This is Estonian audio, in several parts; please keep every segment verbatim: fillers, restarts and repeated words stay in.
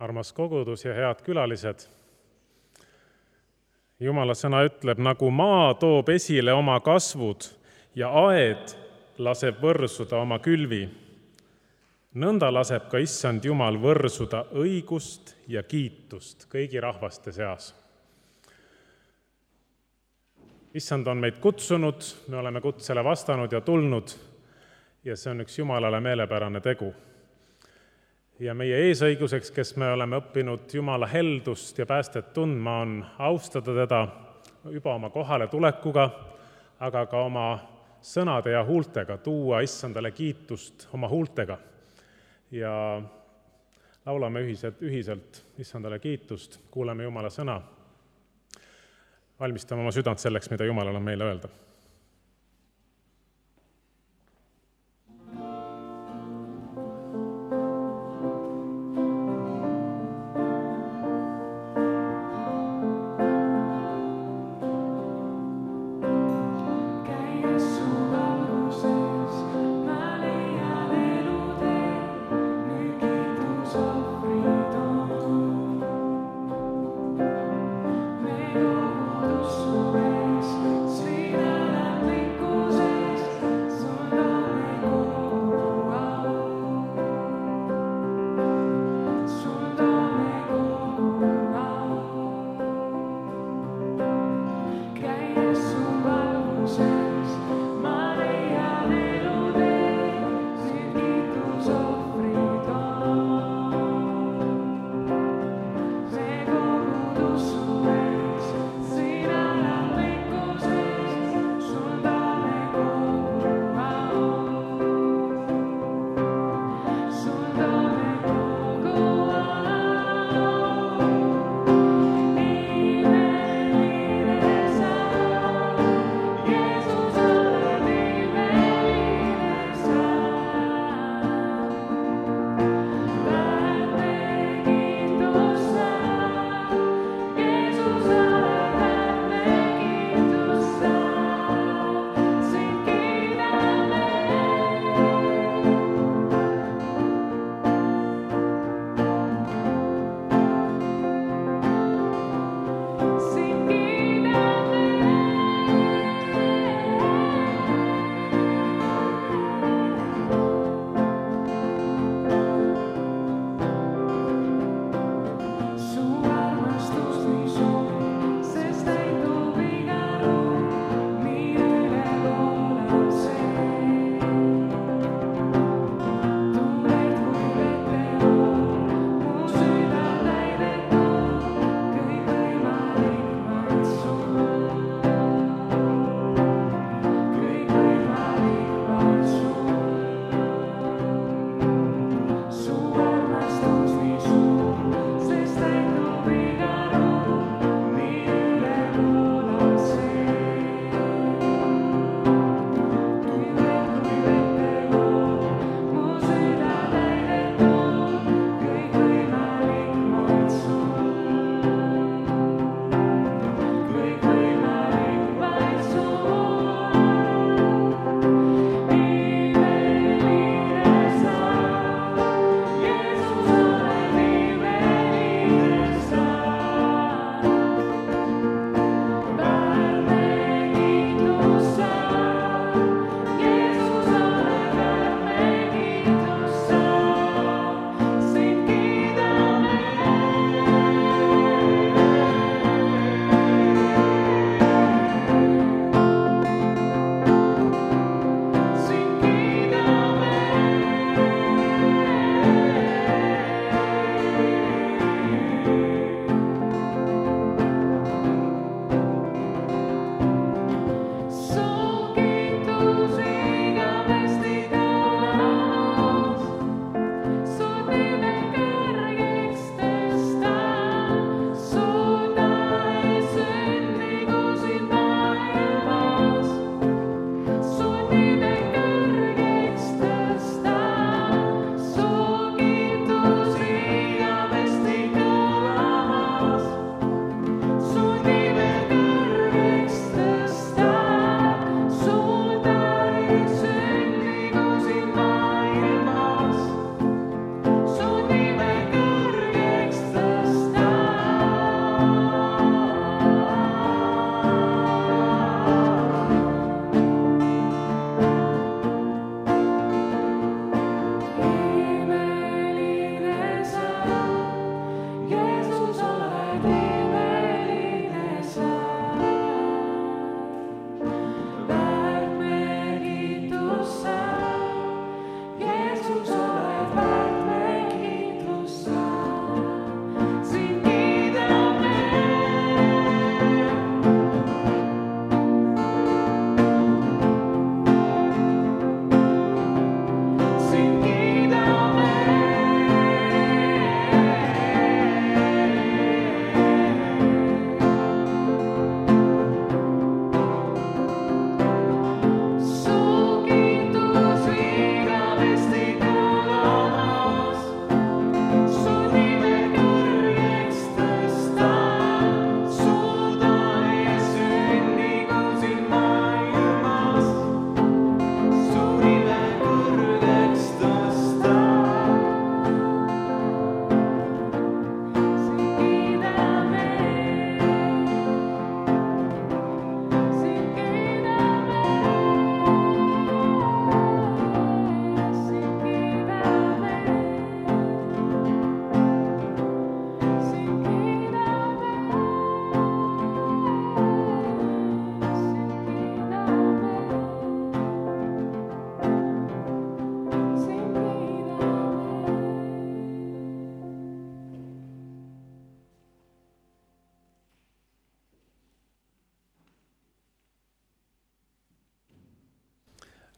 Armas kogudus ja head külalised. Jumala sõna ütleb, nagu maa toob esile oma kasvud ja aed laseb võrsuda oma külvi. Nõnda laseb ka Issand Jumal võrsuda õigust ja kiitust kõigi rahvaste seas. Issand on meid kutsunud, me oleme kutsele vastanud ja tulnud ja see on üks Jumalale meelepärane tegu. Ja meie eesõiguseks, kes me oleme õppinud Jumala heldust ja päästet tundma, on austada teda juba oma kohale tulekuga, aga ka oma sõnade ja huultega, tuua Issandale kiitust oma huultega. Ja laulame ühiselt, ühiselt Issandale kiitust, kuuleme Jumala sõna. Valmistame oma südant selleks, mida Jumalal on meile öelda. Sweet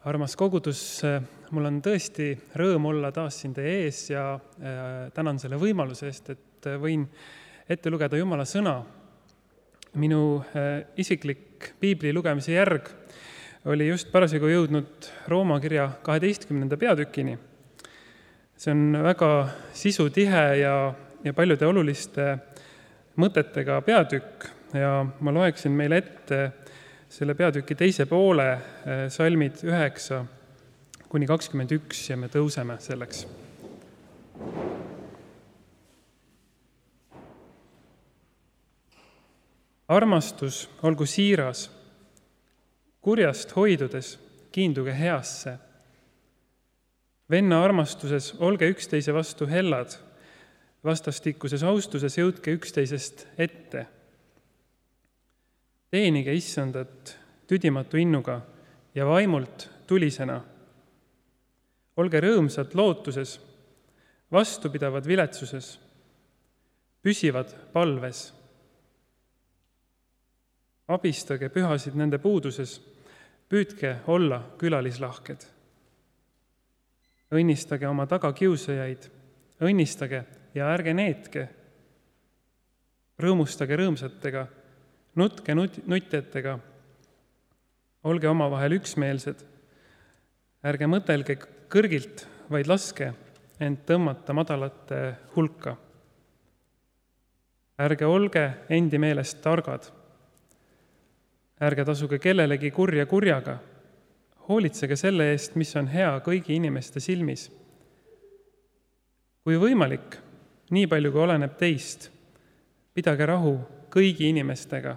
Armas kogudus, mul on tõesti rõõm olla taas siin teie ees ja tänan selle võimaluse eest, et võin ette lugeda Jumala sõna. Minu isiklik piibli lugemise järg oli just parasjagu jõudnud Rooma kirja kaheteistkümnenda peatükini. See on väga sisutihe ja, ja paljude oluliste mõtetega peatükk ja ma loeksin meile ette selle peatüki teise poole salmid üheksa kuni kakskümmend üks ja me tõuseme selleks. Armastus olgu siiras, kurjast hoidudes kiinduge heasse. Venna armastuses olge üksteise vastu hellad, vastastikuses austuses jõudke üksteisest ette. Teenige issandat tüdimatu innuga ja vaimult tulisena. Olge rõõmsad lootuses, vastupidavad viletsuses, püsivad palves. Abistage pühasid nende puuduses, püüdke olla külalislahked. Õnnistage oma tagakiusajaid, õnnistage ja ärge neetke. Rõõmustage rõõmsatega, nutke nutjatega, olge omavahel üksmeelsed, ärge mõtelge kõrgilt, vaid laske end tõmmata madalate hulka. Ärge olge endi meelest targad, ärge tasuge kellelegi kurja kurjaga, hoolitsege selle eest, mis on hea kõigi inimeste silmis. Kui võimalik, nii palju kui oleneb teist, pidage rahu kõigi inimestega.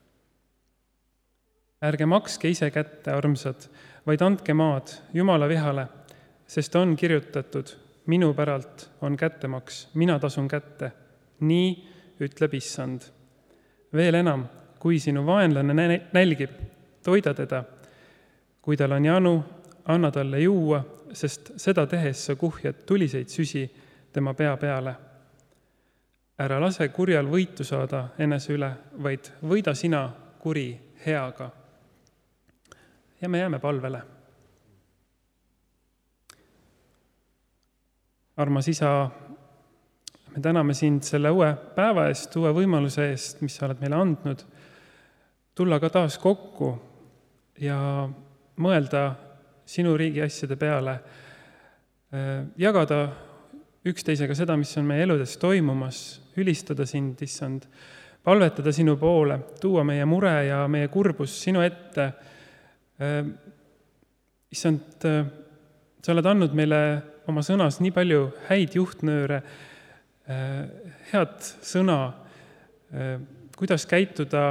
Ärge makske ise kätte, armsad, vaid andke maad Jumala vihale, sest on kirjutatud, minu päralt on kättemaks, mina tasun kätte. Nii ütleb issand. Veel enam, kui sinu vaenlane nälgib, toida teda. Kui tal on janu, anna talle juua, sest seda tehes sa kuhjad tuliseid süsi tema pea peale. Ära lase kurjal võitu saada enese üle, vaid võida sina kuri heaga. Ja me jääme palvele. Armas isa, me täname sind selle uue päeva eest, uue võimaluse eest, mis sa oled meile andnud, tulla ka taas kokku ja mõelda sinu riigi asjade peale, jagada üksteisega seda, mis on meie eludes toimumas, ülistada sind, issand, palvetada sinu poole, tuua meie mure ja meie kurbus sinu ette. Issand, sa oled andnud meile oma sõnas nii palju häid juhtnööre, head sõna, kuidas käituda,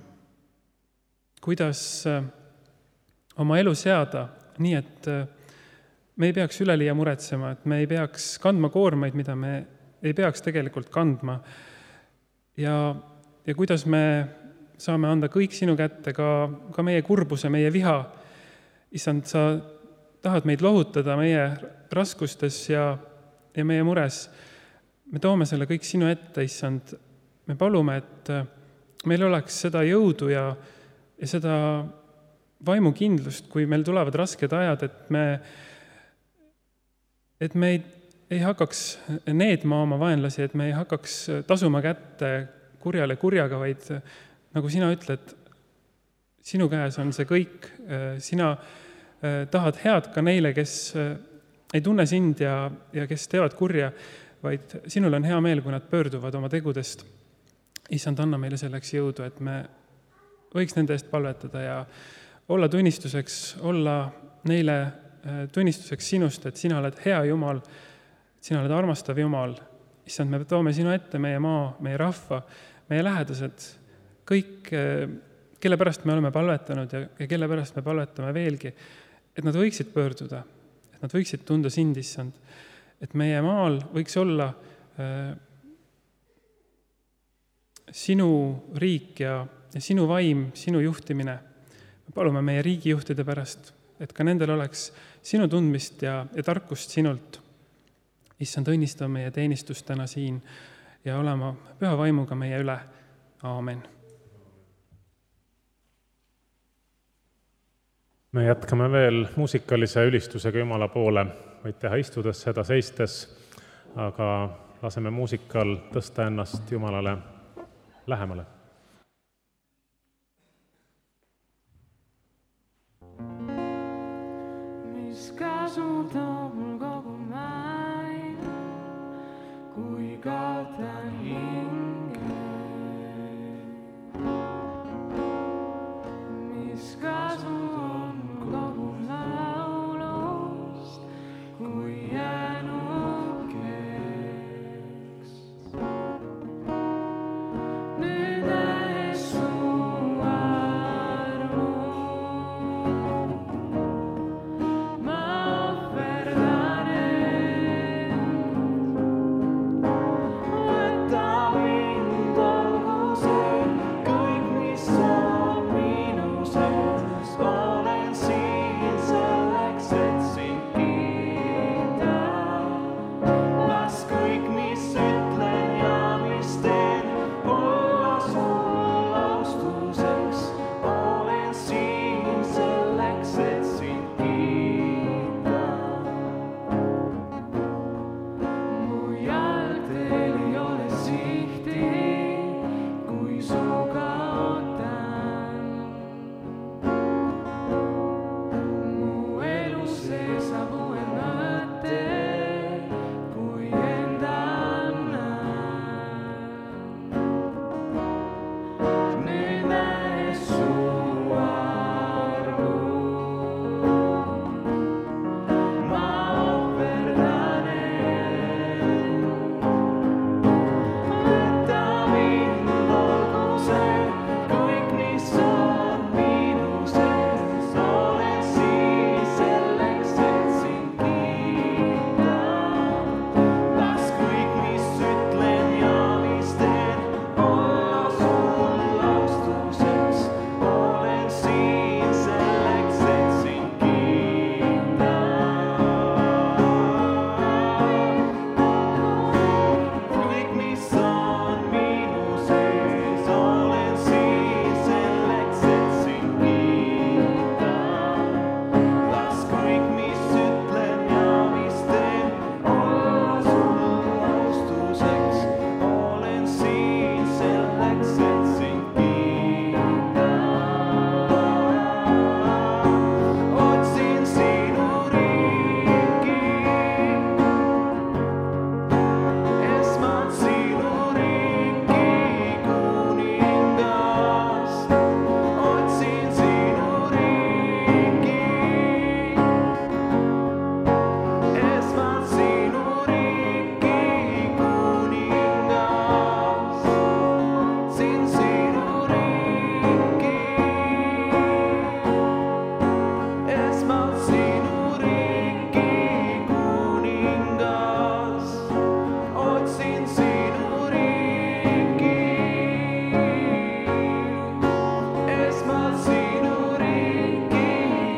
kuidas oma elu seada, nii et me ei peaks üleliia muretsema, et me ei peaks kandma koormaid, mida me ei peaks tegelikult kandma. Ja, ja kuidas me saame anda kõik sinu kätte, ka, ka meie kurbuse, meie viha. Issand, sa tahad meid lohutada meie raskustes ja, ja meie mures. Me toome selle kõik sinu ette, issand. Me palume, et meil oleks seda jõudu ja, ja seda vaimukindlust, kui meil tulevad rasked ajad, et me et me ei, ei hakkaks needma oma vaenlasi, et me ei hakkaks tasuma kätte kurjale kurjaga, vaid nagu sina ütled, sinu käes on see kõik. Sina tahad head ka neile, kes ei tunne sind ja, ja kes teevad kurja, vaid sinul on hea meel, kui nad pöörduvad oma tegudest. Issand, anna meile selleks jõudu, et me võiks nende eest palvetada ja olla tunnistuseks, olla neile tunnistuseks sinust, et sina oled hea Jumal, sina oled armastav Jumal. Issand, me toome sinu ette meie maa, meie rahva, meie lähedased, kõik, kelle pärast me oleme palvetanud ja, ja kelle pärast me palvetame veelgi, et nad võiksid pöörduda, et nad võiksid tunda sind, issand, et meie maal võiks olla äh, sinu riik ja, ja sinu vaim, sinu juhtimine. Me palume meie riigijuhtide pärast, et ka nendel oleks sinu tundmist ja, ja tarkust sinult. Issand, õnnista meie teenistust täna siin ja olema püha vaimuga meie üle. Aamen. me jätkame veel muusikalise ülistusega Jumala poole, võid teha istudes seda seistes, aga laseme muusikal tõsta ennast Jumalale lähemale. Mis kasu toob mul kogu maailm, kui kaotan hinge? Mis kasu toob mul kogu laulust, kui jään uhkeks? Nüüd näes su armu, ma ohverdan end. Võta mind, olgu see kõik, mis on minu sees. Olen siin selleks, et sind kiita. Las kõik, mis ütlen ja mis teen, olla sul austuseks. Olen siin selleks, et sind kiita. Mu jalgteel ei ole sihti, kui su kaotan. Mu elu sees saab uue mõtte, kui enda annan. Nüüd näes su armu, ma ohverdan end. Võta mind, olgu see kõik, mis on minu sees. Olen siin selleks, et sind kiita. Las kõik, mis ütlen ja mis teen, olla sul austuseks. Olen siin selleks, et sind kiita. Kõik, mis on minu sees, olen siin selleks, et sind kiita. Las kõik, mis ütlen ja mis teen, olla sul austuseks. Olen siin selleks, et sind kiita. Otsin sinu riiki, esmalt sinu riiki, kuningas. Otsin sinu riiki, esmalt sinu riiki, kuningas. Otsin sinu riiki, esmalt sinu riiki, kuningas. Otsin sinu riiki, esmalt sinu riiki,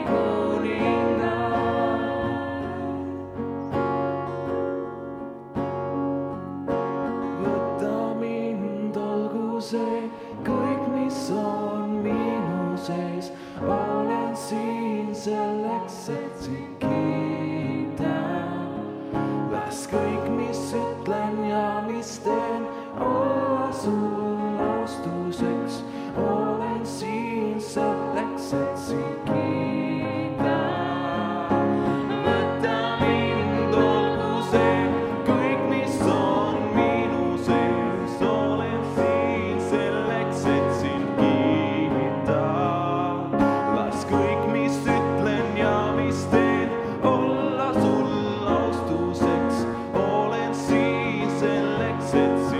kuningas. Võta mind, olgu see kõik, mis on minu sees. Olen siin selleks, et sind kiita. Las kõik, mis ütlen ja mis teen, olla sul austuseks. Olen siin selleks, et sind kiita. Võta mind, olgu see kõik, mis on minu sees. Olen siin selleks, et sind kiita. Las kõik, mis ütlen ja mis teen, olla sul austuseks. Olen siin selleks, et sind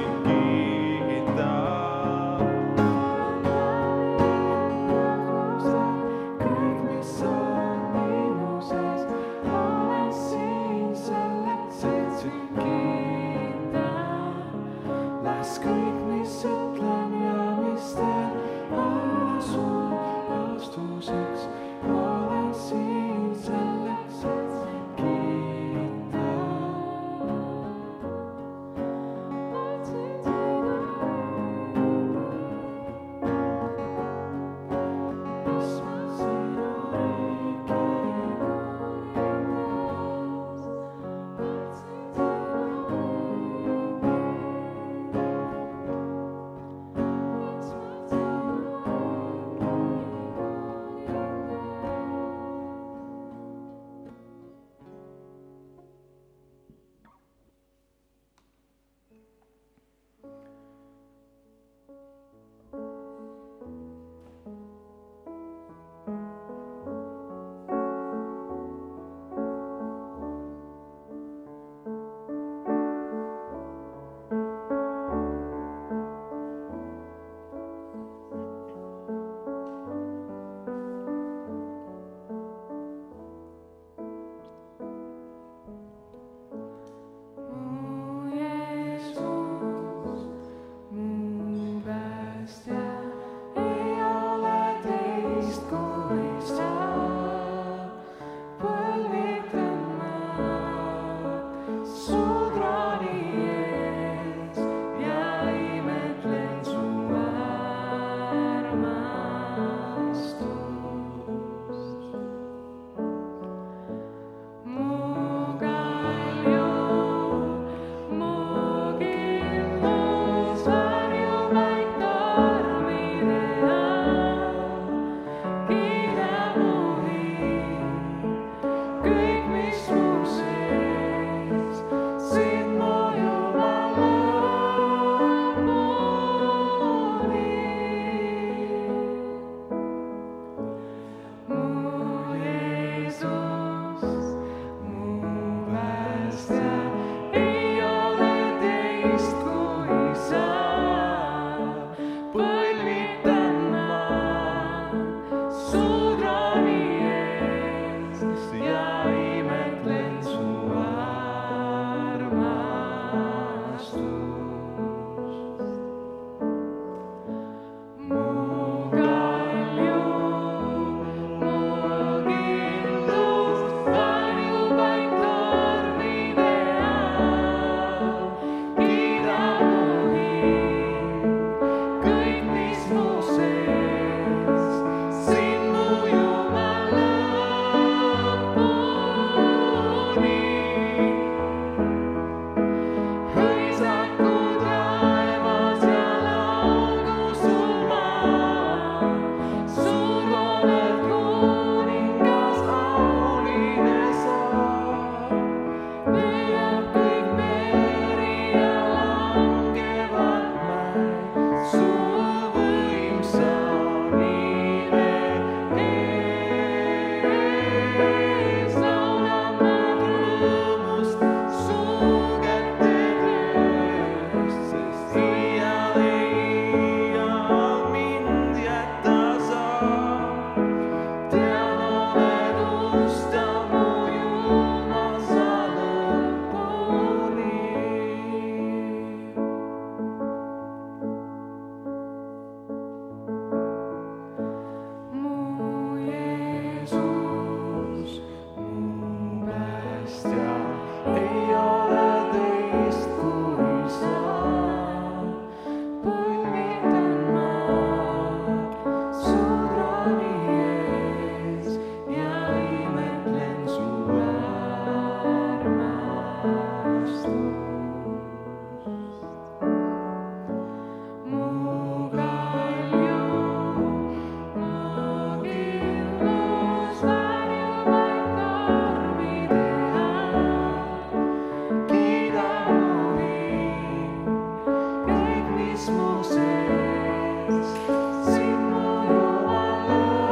mu sees, sind mu Jumal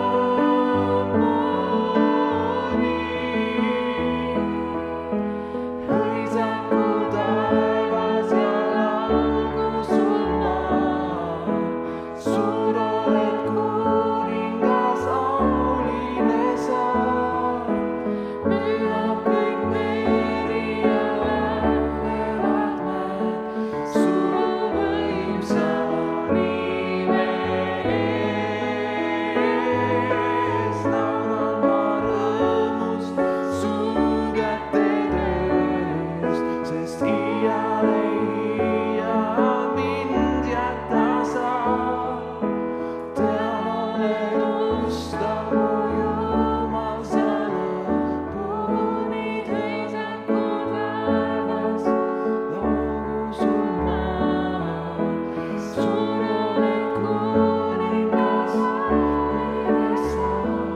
lõpuni. Hõisaku taevas ja laulgu sul maa, suur oled kuningas, auline sa. Pühab kõik meri ja lämbevad mäed, su võimsa nime ees. Laulan ma rõõmust su käte tööst, sest iial ei iial mind jäta sa. Tean, oled ustav mu Jumal, sa lõpuni. Hõisaku taevas, laulgu sul maa, suur oled kuningas, auline sa.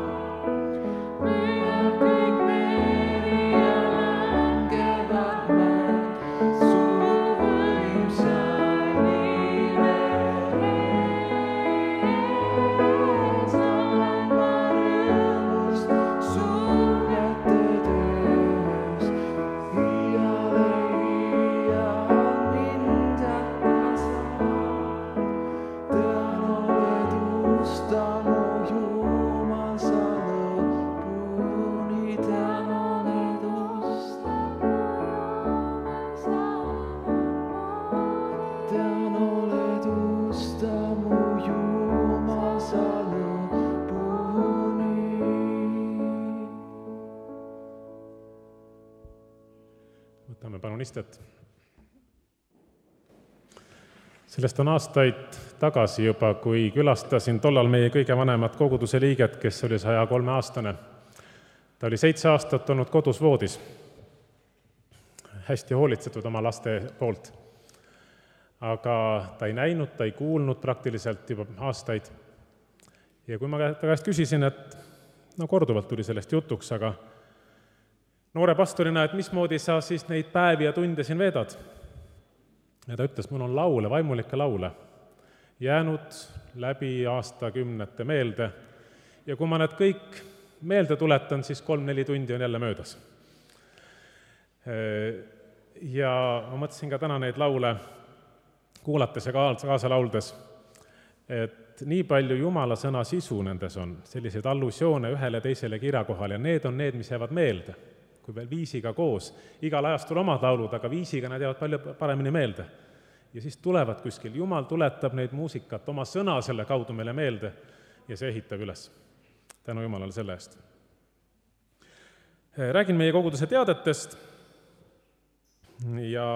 Pühab kõik meri ja langevad mäed, su võimsa nime ees. Laulan ma rõõmust su käte tööst, iial ei iial mind jäta sa. Tean, oled ustav mu Jumal, sa lõpuni. Tean, oled ustav mu Jumal, sa lõpuni. Tean, oled ustav mu Jumal, sa lõpuni. Võtame palun istet. Sellest on aastaid tagasi juba, kui külastasin tollal meie kõige vanemat koguduse liiget, kes oli saja kolme aastane. Ta oli seitse aastat olnud kodus voodis, hästi hoolitsetud oma laste poolt. Aga ta ei näinud, ta ei kuulnud praktiliselt juba aastaid. Ja kui ma ta käest küsisin, et no korduvalt tuli sellest jutuks, aga noore pastorina, et mismoodi sa siis neid päevi ja tunde siin veedad? Ja ta ütles, mul on laule, vaimulikke laule, jäänud läbi aastakümnete meelde. Ja kui ma need kõik meelde tuletan, siis kolm-neli tundi on jälle möödas. Ja ma mõtlesin ka täna neid laule kuulates ja kaasa lauldes, et nii palju Jumala sõna sisu nendes on, selliseid allusioone ühele teisele kirjakohale, ja need on need, mis jäävad meelde, kui veel viisiga koos. Igal ajastul omad laulud, aga viisiga nad jäävad palju paremini meelde. Ja siis tulevad kuskil, Jumal tuletab neid muusikat, oma sõna selle kaudu meile meelde ja see ehitab üles. Tänu Jumalale selle eest. Räägin meie koguduse teadetest ja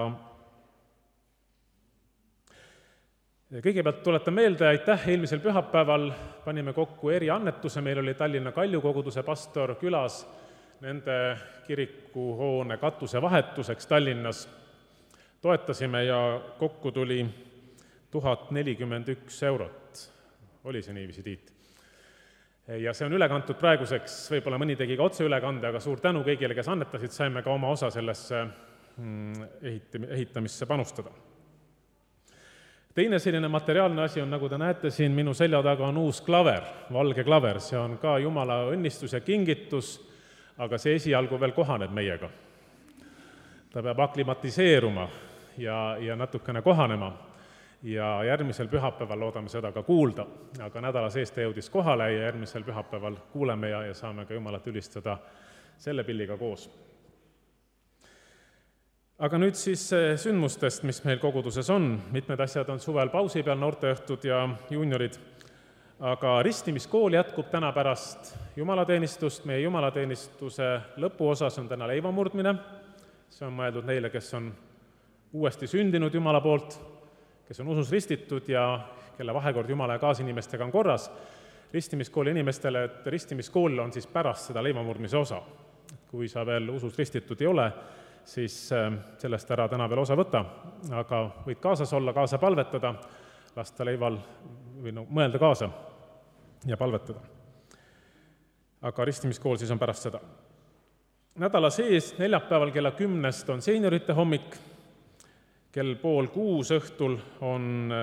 kõigepealt tuletan meelde, aitäh, eelmisel pühapäeval panime kokku eriannetuse, meil oli Tallinna Kalju koguduse pastor külas nende kirikuhoone katuse vahetuseks Tallinnas. Toetasime ja kokku tuli tuhat nelikümmend üks eurot. Oli see niiviisi, Tiit? Ja see on üle kantud praeguseks, võib-olla mõni tegi ka otse ülekande, aga suur tänu kõigile, kes annetasid, saime ka oma osa sellesse ehitamisse panustada. Teine selline materiaalne asi on, nagu te näete siin, minu selja taga on uus klaver, valge klaver. See on ka Jumala õnnistus ja kingitus, aga see esialgu veel kohaneb meiega. Ta peab aklimatiseeruma ja, ja natukene kohanema ja järgmisel pühapäeval loodame seda ka kuulda. Aga nädala sees ta jõudis kohale ja järgmisel pühapäeval kuuleme ja, ja saame ka Jumalat ülistada selle pilliga koos. Aga nüüd siis sündmustest, mis meil koguduses on. Mitmed asjad on suvel pausi peal, noorteõhtud ja juuniorid. Aga ristimiskool jätkub täna pärast jumalateenistust. Meie jumalateenistuse lõpuosas on täna leivamurdmine. See on mõeldud neile, kes on uuesti sündinud Jumala poolt, kes on usus ristitud ja kelle vahekord Jumala ja kaasinimestega on korras. Ristimiskooli inimestele, et ristimiskool on siis pärast seda leivamurdmise osa. Kui sa veel usus ristitud ei ole, siis sellest ära täna veel osa võta, aga võid kaasas olla, kaasa palvetada, lasta leival või no, mõelda kaasa ja palvetada. Aga ristimiskool siis on pärast seda. Nädala sees neljapäeval kella kümnest on seeniorite hommik, kell pool kuus õhtul on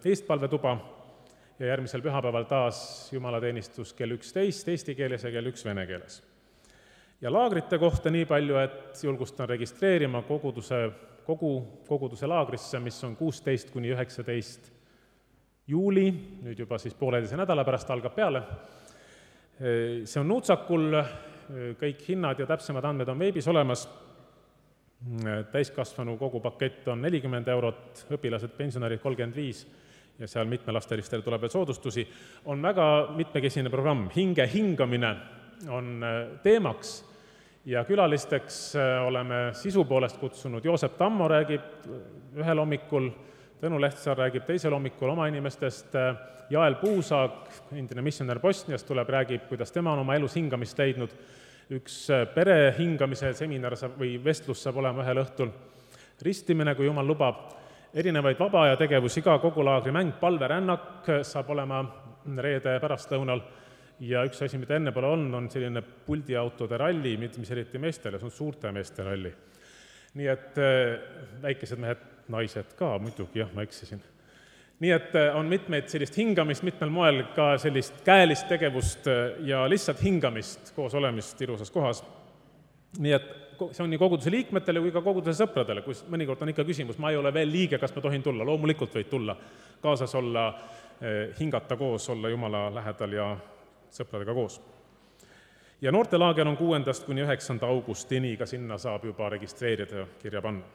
eestpalvetuba ja järgmisel pühapäeval taas jumalateenistus kell üksteist eesti keeles ja kell üks vene keeles. Ja laagrite kohta nii palju, et julgustan registreerima koguduse, kogu koguduse laagrisse, mis on kuusteist kuni üheksateist juuli, nüüd juba siis pooleteise nädala pärast algab peale. See on Nuutsakul, kõik hinnad ja täpsemad andmed on veebis olemas. Täiskasvanu kogu pakett on nelikümmend eurot, õpilased, pensionärid kolmkümmend viis ja seal mitmelastelistele tuleb veel soodustusi. On väga mitmekesine programm, hinge hingamine on teemaks ja külalisteks oleme sisu poolest kutsunud Joosep Tammo räägib ühel hommikul, Tõnu Lehtsaar räägib teisel hommikul oma inimestest, Jael Puusaag, endine missionär Bosniast, tuleb, räägib, kuidas tema on oma elus hingamist leidnud. Üks pere hingamise seminar või vestlus saab olema ühel õhtul. Ristimine, kui Jumal lubab, erinevaid vaba aja tegevusi ka, kogulaagri mäng, palverännak saab olema reede pärastlõunal ja üks asi, mida enne pole olnud, on selline puldiautode ralli, mis eriti meestele, see on suurte meeste ralli. Nii et väikesed mehed, naised ka, muidugi, jah, ma eksisin. Nii et on mitmeid sellist hingamist, mitmel moel ka sellist käelist tegevust ja lihtsalt hingamist, koos olemist ilusas kohas. Nii et see on nii koguduse liikmetele kui ka koguduse sõpradele, kus mõnikord on ikka küsimus, ma ei ole veel liige, kas ma tohin tulla, loomulikult võid tulla, kaasas olla, hingata koos, olla Jumala lähedal ja sõpradega koos. Ja noortelaager on kuuendast kuni üheksanda augustini, ka sinna saab juba registreerida ja kirja panna.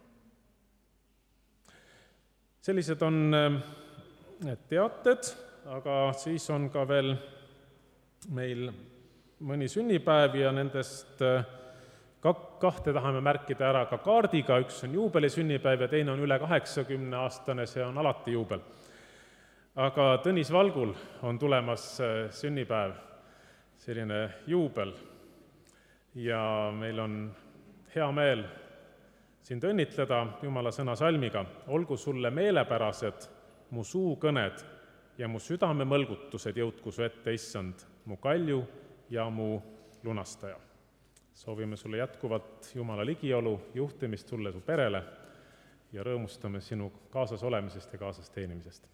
Sellised on teated, aga siis on ka veel meil mõni sünnipäev ja nendest kahte tahame märkida ära ka kaardiga, üks on juubeli sünnipäev ja teine on üle kaheksakümne aastane, see on alati juubel. Aga Tõnis Valgul on tulemas sünnipäev, selline juubel ja meil on hea meel sind õnnitleda Jumala sõna salmiga. Olgu sulle meelepärased mu suukõned ja mu südame mõlgutused jõudku su ette, issand, mu kalju ja mu lunastaja. Soovime sulle jätkuvat Jumala ligiolu, juhtimist sulle su perele ja rõõmustame sinu kaasas olemisest ja kaasas teenimisest.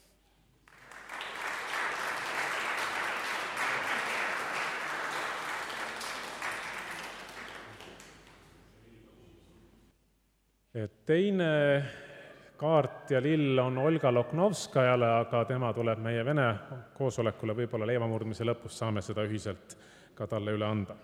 Teine kaart ja lill on Olga Loknovskajale, aga tema tuleb meie Vene koosolekule, võib-olla leivamurdmise lõpus saame seda ühiselt ka talle üle anda.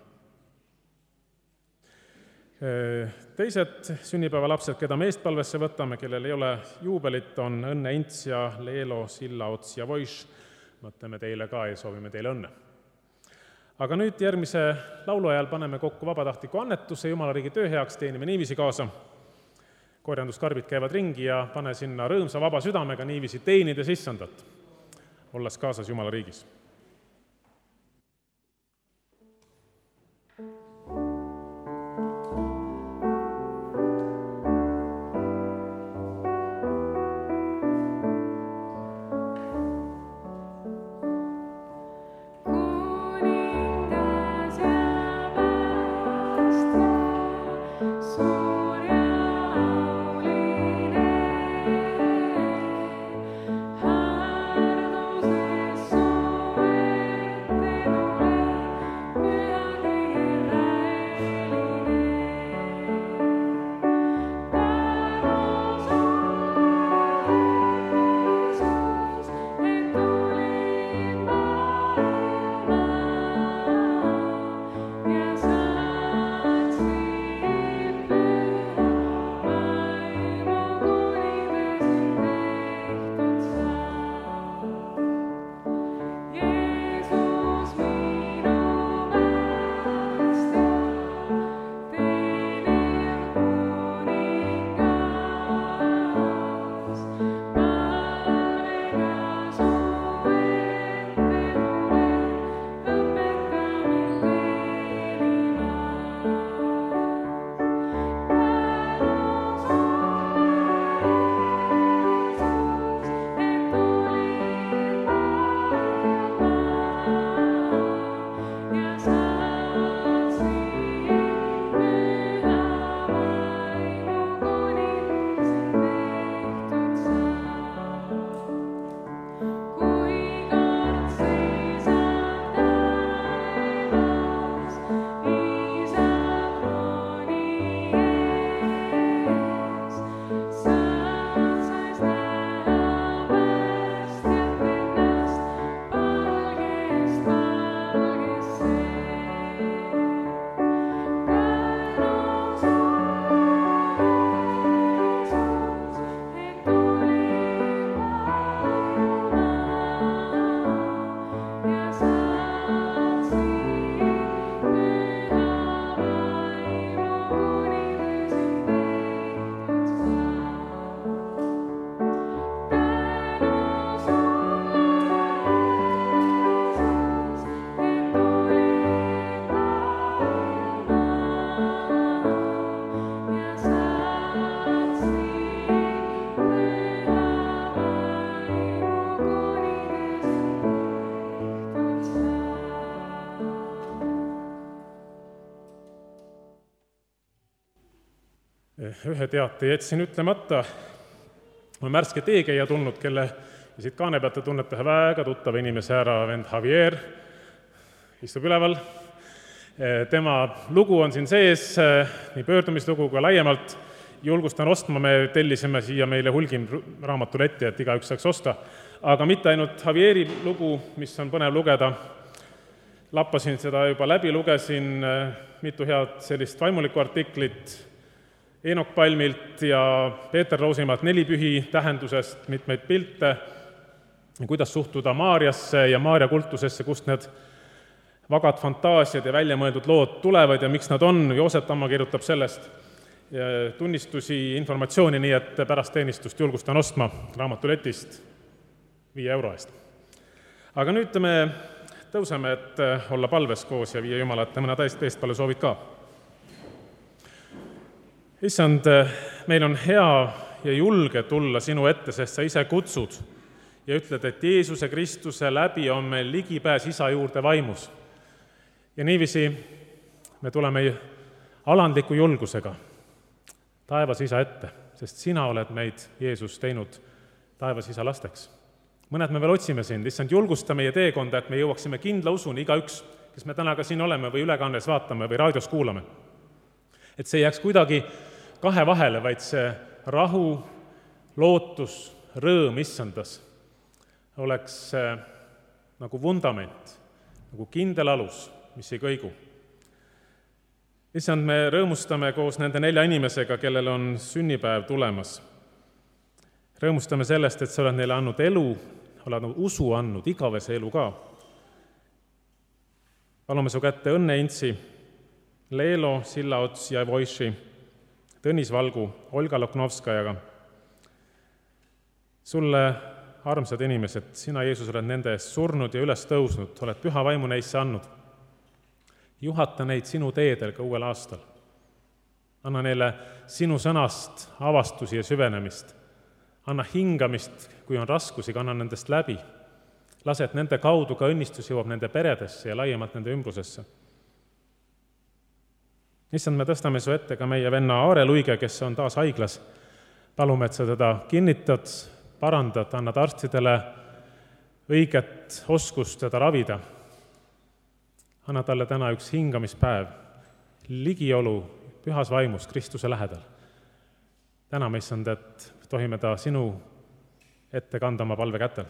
Teised sünnipäevalapsed, keda me eestpalvesse võtame, kellel ei ole juubelit, on Õnne Ints ja Leelo Sillaots ja Voiš. Mõtleme teile ka ja soovime teile õnne. Aga nüüd järgmise laulu ajal paneme kokku vabatahtliku annetuse Jumala riigi töö heaks, teenime niiviisi kaasa. Korjanduskarbid käivad ringi ja pane sinna rõõmsa vaba südamega niiviisi teenides issandat, olles kaasas Jumala riigis. Harduses ühe teate jätsin ütlemata. On värske teekäija tulnud, kelle ja siit kaane pealt te tunnete ühe väga tuttava inimese ära, vend Javier, istub üleval. Tema lugu on siin sees, nii pöördumislugu kui laiemalt. Julgustan ostma, me tellisime siia meile hulgim raamatuletti, et igaüks saaks osta. Aga mitte ainult Javieri lugu, mis on põnev lugeda. Lappasin seda juba läbi, lugesin mitu head sellist vaimulikku artiklit Eenok Palmilt ja Peeter Roosimaalt nelipühi tähendusest, mitmeid pilte, kuidas suhtuda Maarjasse ja Maarja kultusesse, kust need vagad fantaasiad ja väljamõeldud lood tulevad ja miks nad on. Joosep Tamma kirjutab sellest tunnistusi, informatsiooni, nii et pärast teenistust julgustan ostma raamatuletist viie euro eest. Aga nüüd me tõuseme, et olla palves koos ja viia Jumala, et mõna täiesti teist palju soovid ka. Issand, meil on hea ja julge tulla sinu ette, sest sa ise kutsud ja ütled, et Jeesuse Kristuse läbi on meil ligipääs isa juurde vaimus. Ja niiviisi me tuleme alandliku julgusega taevas isa ette, sest sina oled meid, Jeesus, teinud taevas isa lasteks. Mõned me veel otsime sind, issand, julgusta meie teekonda, et me jõuaksime kindla usuni igaüks, kes me täna ka siin oleme või ülekandes vaatame või raadios kuulame. Et see jääks kuidagi kahe vahele, vaid see rahu, lootus, rõõm issandas oleks nagu vundament, nagu kindel alus, mis ei kõigu. Issand, me rõõmustame koos nende nelja inimesega, kellel on sünnipäev tulemas. Rõõmustame sellest, et sa oled neile andnud elu, oled usu andnud, igavese elu ka. Palume su kätte Õnne Intsi, Leelo Sillaots ja Voiši, Tõnis Valgu, Olga Loknovskajaga. Sulle, armsad inimesed, sina, Jeesus, oled nende eest surnud ja üles tõusnud, oled püha vaimu neisse andnud. Juhata neid sinu teedel ka uuel aastal. Anna neile sinu sõnast avastusi ja süvenemist. Anna hingamist, kui on raskusi, kanna nendest läbi. Lase, et nende kaudu ka õnnistus jõuab nende peredesse ja laiemalt nende ümbrusesse. Issand, me tõstame su ette ka meie venna Aare Luige, kes on taas haiglas. Palume, et sa teda kinnitad, parandad, annad arstidele õiget oskust teda ravida. Anna talle täna üks hingamispäev, ligiolu pühas vaimus Kristuse lähedal. Täna me issand, et tohime ta sinu ette kanda oma palve kätel.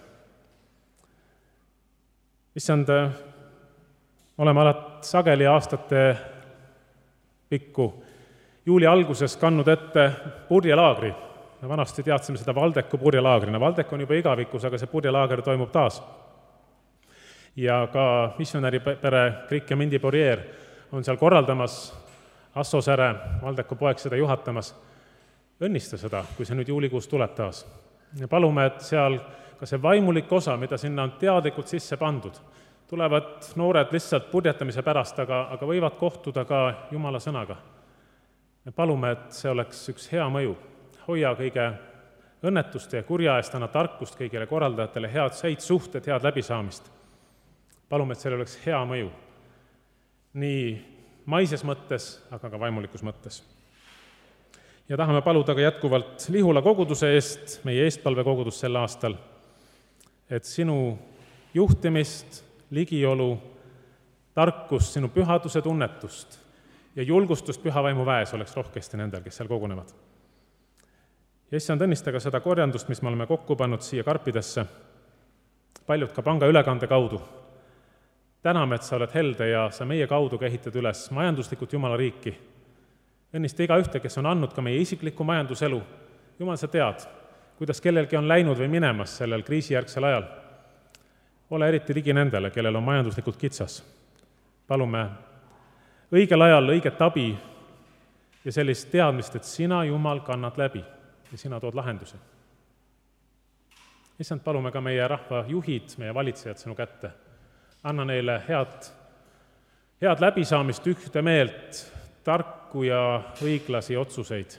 Issand, oleme alati sageli aastate pikku juuli alguses kannud ette purjelaagri. Me vanasti teadsime seda Valdeku purjelaagrina. Valdek on juba igavikus, aga see purjelaager toimub taas. Ja ka missionäri pere Krik ja Mindi Borrier on seal korraldamas, Asso Säre, Valdeku poeg seda juhatamas. Õnnista seda, kui see nüüd juulikuus tuleb taas. Ja palume, et seal ka see vaimulik osa, mida sinna on teadlikult sisse pandud, tulevad noored lihtsalt purjetamise pärast, aga, aga võivad kohtuda ka Jumala sõnaga. Me palume, et see oleks üks hea mõju. Hoia kõige õnnetuste ja kurja eest, anna tarkust kõigile korraldajatele, head häid suhted, head läbisaamist. Palume, et seal oleks hea mõju nii maises mõttes, aga ka vaimulikus mõttes. Ja tahame paluda ka jätkuvalt Lihula koguduse eest, meie eestpalvekogudus sel aastal, et sinu juhtimist, ligiolu, tarkust, sinu pühaduse tunnetust ja julgustust püha vaimu väes oleks rohkesti nendel, kes seal kogunevad. Ja issand, õnnista ka seda korjandust, mis me oleme kokku pannud siia karpidesse, paljud ka panga ülekande kaudu. Täname, et sa oled helde ja sa meie kaudu kehitad üles majanduslikult Jumala riiki. Õnnista iga ühte, kes on andnud ka meie isiklikku majanduselu. Jumal, sa tead, kuidas kellelgi on läinud või minemas sellel kriisijärgsel ajal. Ole eriti ligi nendele, kellel on majanduslikult kitsas. Palume õigel ajal õiget abi ja sellist teadmist, et sina, Jumal, kannad läbi ja sina tood lahenduse. Issand, palume ka meie rahva juhid, meie valitsejad sinu kätte. Anna neile head, head läbisaamist, ühte meelt, tarku ja õiglasi otsuseid.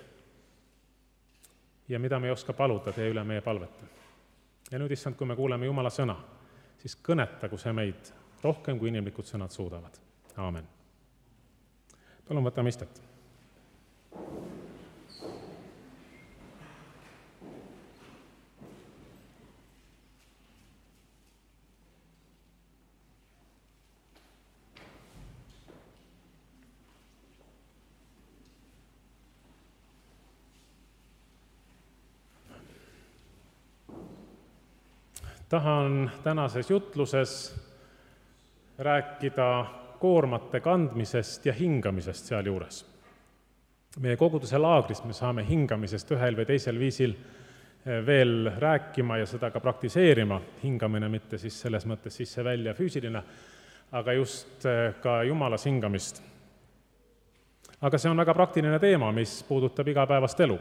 Ja mida me ei oska paluda, tee üle meie palvete. Ja nüüd, issand, kui me kuuleme Jumala sõna, siis kõnetagu see meid rohkem, kui inimlikud sõnad suudavad. Aamen. Palun võtame istet. tahan tänases jutluses rääkida koormate kandmisest ja hingamisest sealjuures. Meie koguduse laagris me saame hingamisest ühel või teisel viisil veel rääkima ja seda ka praktiseerima, hingamine mitte siis selles mõttes sisse-välja füüsiline, aga just ka Jumalas hingamist. Aga see on väga praktiline teema, mis puudutab igapäevast elu.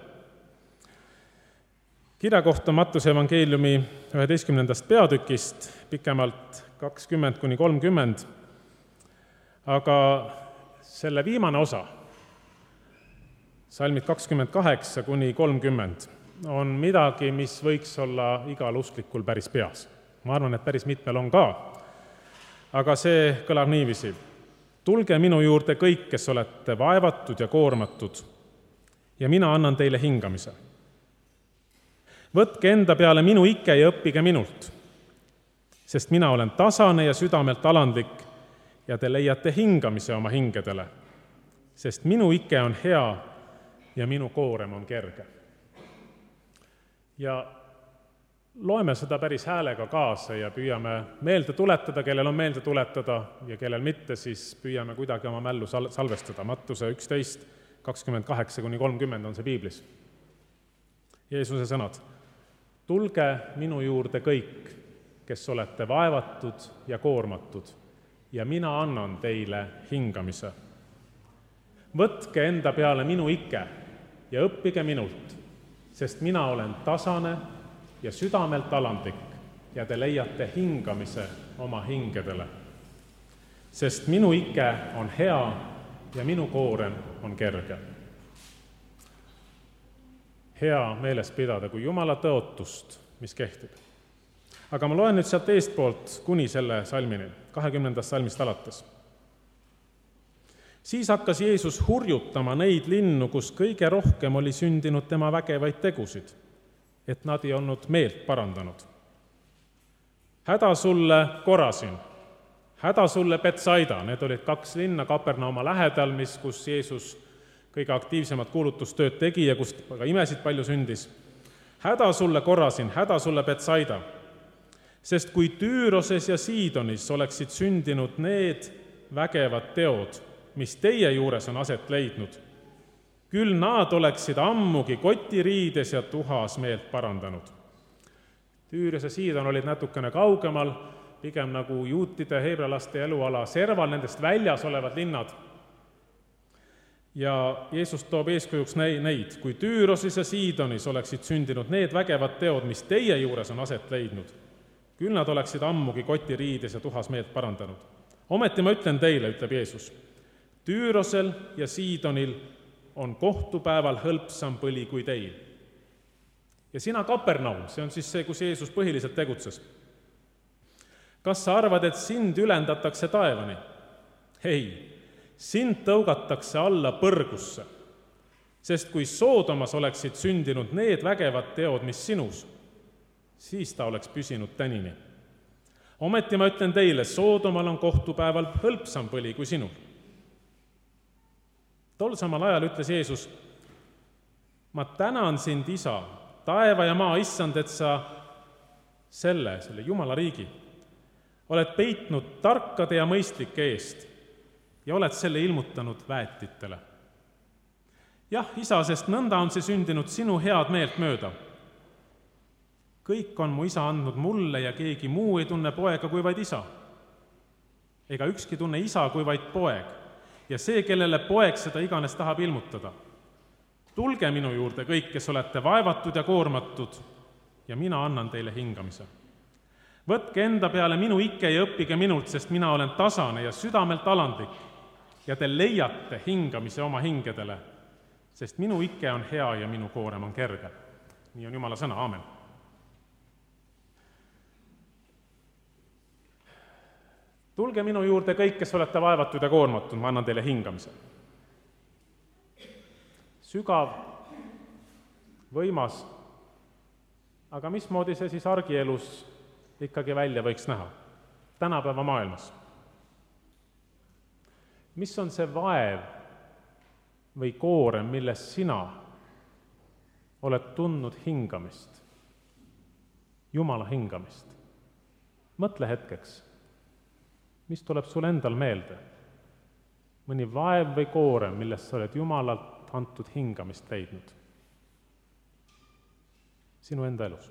Kirja kohta Mattuse evangeeliumi üheteistkümnendast peatükist, pikemalt kakskümmend kuni kolmkümmend, aga selle viimane osa, salmid kakskümmend kaheksa kuni kolmkümmend, on midagi, mis võiks olla igal usklikul päris peas. Ma arvan, et päris mitmel on ka. Aga see kõlab niiviisi. Tulge minu juurde kõik, kes olete vaevatud ja koormatud, ja mina annan teile hingamise. Võtke enda peale minu ike ja õppige minult, sest mina olen tasane ja südamelt alandlik ja te leiate hingamise oma hingedele, sest minu ike on hea ja minu koorem on kerge. Ja loeme seda päris häälega kaasa ja püüame meelde tuletada, kellel on meelde tuletada ja kellel mitte, siis püüame kuidagi oma mällu salvestada. Mattuse üksteist, kakskümmend kaheksa kuni kolmkümmend on see piiblis. Jeesuse sõnad. Tulge minu juurde kõik, kes olete vaevatud ja koormatud, ja mina annan teile hingamise. Võtke enda peale minu ike ja õppige minult, sest mina olen tasane ja südamelt alandlik ja te leiate hingamise oma hingedele. Sest minu ike on hea ja minu koorem on kerge. Hea meeles pidada kui Jumala tõotust, mis kehtib. Aga ma loen nüüd sealt eestpoolt kuni selle salmini, kahekümnendast salmist alates. Siis hakkas Jeesus hurjutama neid linnu, kus kõige rohkem oli sündinud tema vägevaid tegusid, et nad ei olnud meelt parandanud. Häda sulle Korasin, häda sulle Betsaida, need olid kaks linna Kapernauma lähedal, mis, kus Jeesus kõige aktiivsemat kuulutustööd tegi ja kust aga imesid palju sündis. Häda sulle Korasin, häda sulle Betsaida, sest kui Tüüroses ja Siidonis oleksid sündinud need vägevad teod, mis teie juures on aset leidnud, küll nad oleksid ammugi kotiriides ja tuhas meelt parandanud. Tüürias ja Siidon olid natukene kaugemal, pigem nagu juutide, hebralaste eluala serval, nendest väljas olevad linnad. Ja Jeesus toob eeskujuks neid, kui Tüürosis ja Siidonis oleksid sündinud need vägevad teod, mis teie juures on aset leidnud, küll nad oleksid ammugi kotiriides ja tuhas meelt parandanud. Ometi ma ütlen teile, ütleb Jeesus, Tüürosel ja Siidonil on kohtupäeval hõlpsam põli kui teil. Ja sina Kapernaum, see on siis see, kus Jeesus põhiliselt tegutses. Kas sa arvad, et sind ülendatakse taevani? Ei, sind tõugatakse alla põrgusse, sest kui Soodomas oleksid sündinud need vägevad teod, mis sinus, siis ta oleks püsinud tänini. Ometi ma ütlen teile, Soodomal on kohtupäeval hõlpsam põli kui sinul. Tol samal ajal ütles Jeesus, ma tänan sind, Isa, taeva ja maa issand, et sa selle, selle Jumala riigi, oled peitnud tarkade ja mõistlike eest ja oled selle ilmutanud väetitele. Jah, Isa, sest nõnda on see sündinud sinu head meelt mööda. Kõik on mu Isa andnud mulle ja keegi muu ei tunne poega kui vaid Isa. Ega ükski tunne Isa kui vaid poeg. Ja see, kellele poeg seda iganes tahab ilmutada. Tulge minu juurde kõik, kes olete vaevatud ja koormatud, ja mina annan teile hingamise. Võtke enda peale minu ike ja õppige minult, sest mina olen tasane ja südamelt alandlik, ja te leiate hingamise oma hingedele, sest minu ike on hea ja minu koorem on kerge. Nii on Jumala sõna, aamen. Tulge minu juurde kõik, kes olete vaevatud ja koormatud, ma annan teile hingamise. Sügav, võimas, aga mismoodi see siis argielus ikkagi välja võiks näha? Tänapäeva maailmas. Mis on see vaev või koorem, milles sina oled tundnud hingamist, Jumala hingamist? mõtle hetkeks, mis tuleb sul endal meelde? Mõni vaev või koorem, millest sa oled Jumalalt antud hingamist leidnud sinu enda elus.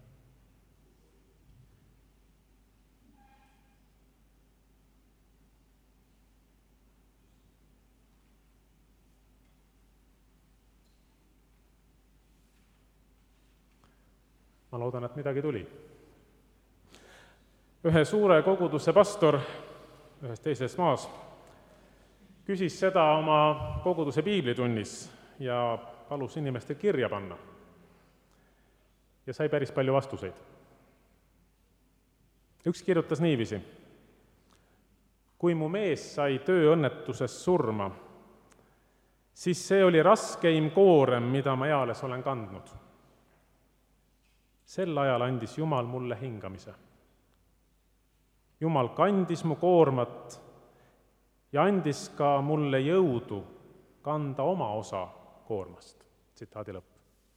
Ma loodan, et midagi tuli. Ühe suure koguduse pastor ühes teises maas küsis seda oma koguduse piiblitunnis ja palus inimeste kirja panna. Ja sai päris palju vastuseid. Üks kirjutas niiviisi: kui mu mees sai tööõnnetuses surma, siis see oli raskeim koorem, mida ma eales olen kandnud. Sel ajal andis Jumal mulle hingamise. Jumal kandis mu koormat ja andis ka mulle jõudu kanda oma osa koormast. Tsitaadi lõpp.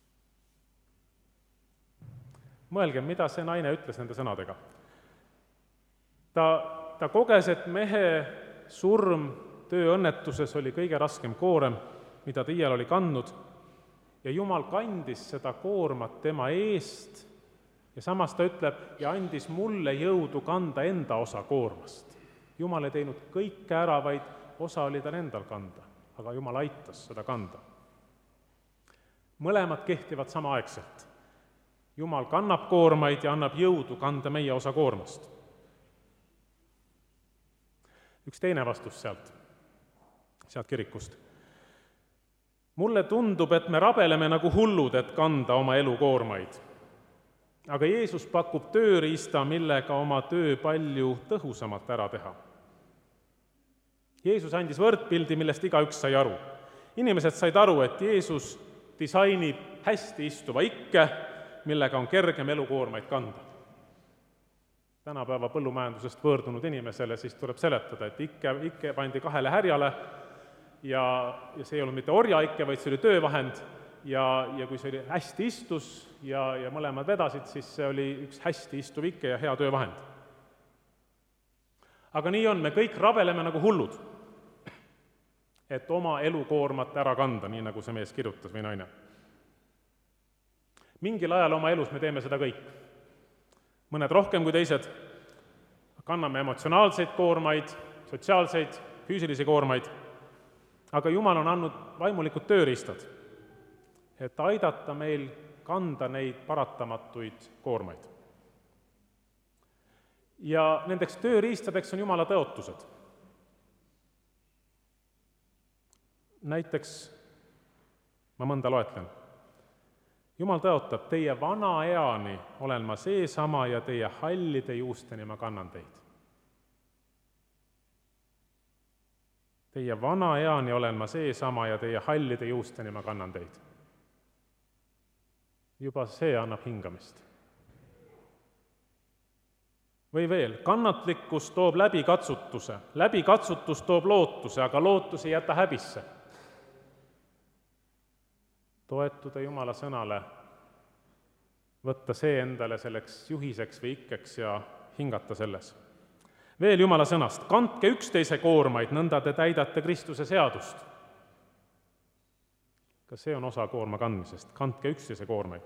Mõelge, mida see naine ütles nende sõnadega. Ta, ta koges, et mehe surm tööõnnetuses oli kõige raskem koorem, mida ta iial oli kandnud, ja Jumal kandis seda koormat tema eest ja samas ta ütleb, ja andis mulle jõudu kanda enda osa koormast. Jumal ei teinud kõike ära, vaid osa oli tal endal kanda, aga Jumal aitas seda kanda. Mõlemad kehtivad samaaegselt. Jumal kannab koormaid ja annab jõudu kanda meie osa koormast. Üks teine vastus sealt, sealt kirikust. Mulle tundub, et me rabeleme nagu hullud, et kanda oma elu koormaid. Aga Jeesus pakub tööriista, millega oma töö palju tõhusamalt ära teha. Jeesus andis võrdpildi, millest igaüks sai aru. Inimesed said aru, et Jeesus disainib hästi istuva ikke, millega on kergem elukoormaid kanda. Tänapäeva põllumajandusest võõrdunud inimesele siis tuleb seletada, et ikke, ikke pandi kahele härjale ja, ja see ei olnud mitte orjaikke, vaid see oli töövahend ja, ja kui see oli hästi istus ja, ja mõlemad vedasid, siis see oli üks hästi istuv ikke ja hea töövahend. Aga nii on, me kõik rabeleme nagu hullud, et oma elukoormat ära kanda, nii nagu see mees kirjutas või naine. Mingil ajal oma elus me teeme seda kõik. Mõned rohkem kui teised, kanname emotsionaalseid koormaid, sotsiaalseid, füüsilisi koormaid, aga Jumal on andnud vaimulikud tööriistad, et aidata meil kanda neid paratamatuid koormaid. Ja nendeks tööriistadeks on Jumala tõotused. Näiteks, ma mõnda loetlen. Jumal tõotab, teie vana eani olen ma seesama ja teie hallide juusteni ma kannan teid. Teie vana eani olen ma seesama ja teie hallide juusteni ma kannan teid. Juba see annab hingamist. Või veel, kannatlikkus toob läbi katsutuse, läbi katsutus toob lootuse, aga lootus ei jäta häbisse. Toetuda Jumala sõnale, võtta see endale selleks juhiseks või ikkeks ja hingata selles. Veel Jumala sõnast, kandke üksteise koormaid, nõnda te täidate Kristuse seadust. Ka see on osa koorma kandmisest, kandke üksteise koormaid.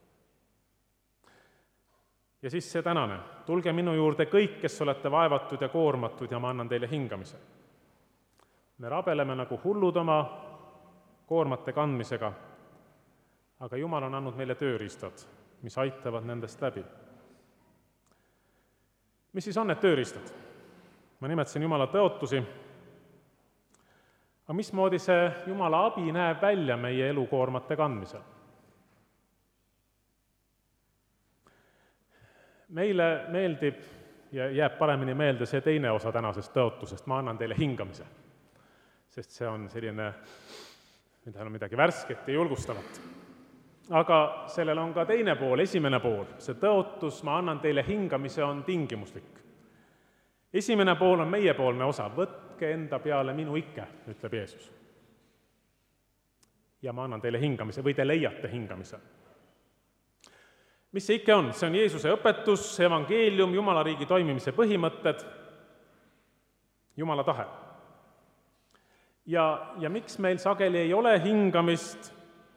Ja siis see tänane, tulge minu juurde kõik, kes olete vaevatud ja koormatud ja ma annan teile hingamise. Me rabeleme nagu hullud oma koormate kandmisega, aga Jumal on andnud meile tööriistad, mis aitavad nendest läbi. Mis siis on need tööriistad? Ma nimetasin Jumala tõotusi, aga mismoodi see Jumala abi näeb välja meie elukoormate kandmisel? Meile meeldib ja jääb paremini meelde see teine osa tänasest tõotusest, ma annan teile hingamise, sest see on selline, mida on midagi värsket ja julgustavat. Aga sellel on ka teine pool, esimene pool. See tõotus, ma annan teile hingamise, on tingimuslik. Esimene pool on meiepoolne osa. Võtke enda peale minu ikke, ütleb Jeesus. Ja ma annan teile hingamise või te leiate hingamise. mis see ikke on? See on Jeesuse õpetus, evangeelium, Jumala riigi toimimise põhimõtted, Jumala tahe. Ja, ja miks meil sageli ei ole hingamist?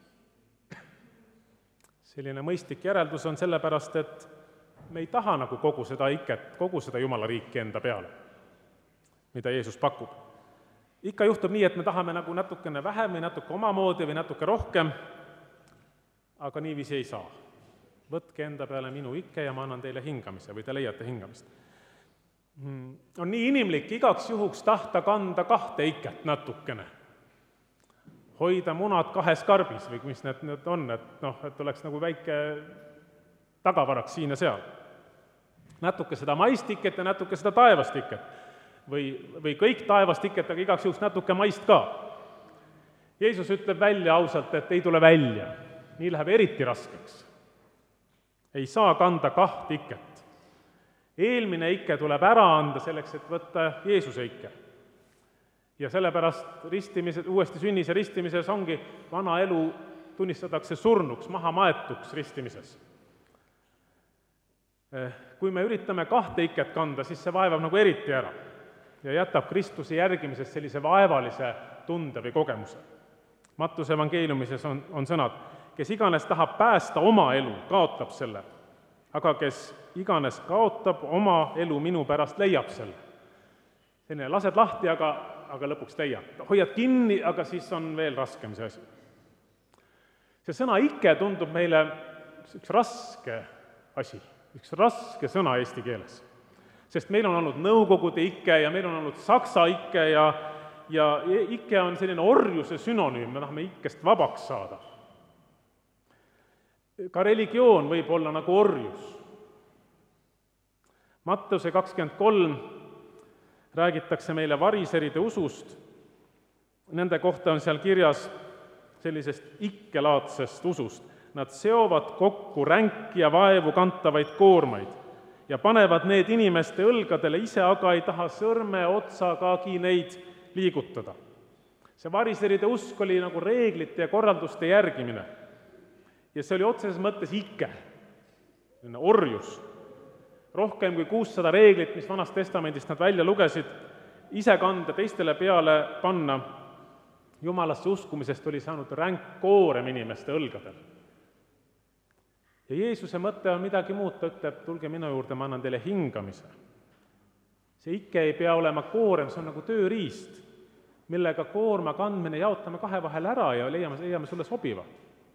Selline mõistlik järeldus on sellepärast, et me ei taha nagu kogu seda iket, kogu seda Jumala riiki enda peale, mida Jeesus pakub. Ikka juhtub nii, et me tahame nagu natukene vähem või natuke omamoodi või natuke rohkem, aga niiviisi ei saa. Võtke enda peale minu ikke ja ma annan teile hingamise või te leiate hingamist. On nii inimlik igaks juhuks tahta kanda kahte iket natukene. Hoida munad kahes karbis või mis need, need on, et, noh, et oleks nagu väike tagavaraks siin ja seal. Natuke seda maist iket ja natuke seda taevast iket. Või, või kõik taevast iket, aga igaks juhuks natuke maist ka. Jeesus ütleb välja ausalt, et ei tule välja. Nii läheb eriti raskeks. Ei saa kanda kaht iket. Eelmine ikke tuleb ära anda selleks, et võtta Jeesuse ikke. Ja sellepärast ristimise, uuesti sünnis ja ristimises ongi vana elu tunnistatakse surnuks, maha maetuks ristimises. Kui me üritame kahte iket kanda, siis see vaevab nagu eriti ära ja jätab Kristuse järgimises sellise vaevalise tunde või kogemuse. Mattuse evangeeliumises on, on sõnad, kes iganes tahab päästa oma elu, kaotab selle, aga kes iganes kaotab oma elu minu pärast, leiab selle. Selline, lased lahti, aga, aga lõpuks leiab. Hoiad kinni, aga siis on veel raskem see asi. See sõna ikke tundub meile üks raske asi, üks raske sõna eesti keeles. Sest meil on olnud nõukogude ikke ja meil on olnud saksa ikke ja, ja ikke on selline orjuse synonüüm, me tahame ikkest vabaks saada. Ka religioon võib olla nagu orjus. Mattuse kakskümmend kolm räägitakse meile variseride usust. Nende kohta on seal kirjas sellisest ikkelaadsest usust. Nad seovad kokku ränki ja vaevu kantavaid koormaid ja panevad need inimeste õlgadele, ise aga ei taha sõrme otsagagi neid liigutada. See variseride usk oli nagu reeglite ja korralduste järgimine. Ja see oli otseses mõttes ikke, orjus. Rohkem kui kuussada reeglit, mis Vanast testamendist nad välja lugesid, ise kanda, teistele peale panna, Jumalasse uskumisest oli saanud ränk koorem inimeste õlgadel. Ja Jeesuse mõte on midagi muud, ta ütleb, tulge minu juurde, ma annan teile hingamise. See ikke ei pea olema koorem, see on nagu tööriist, millega koorma kandmine jaotame kahe vahel ära ja leiame, leiame sulle sobiva.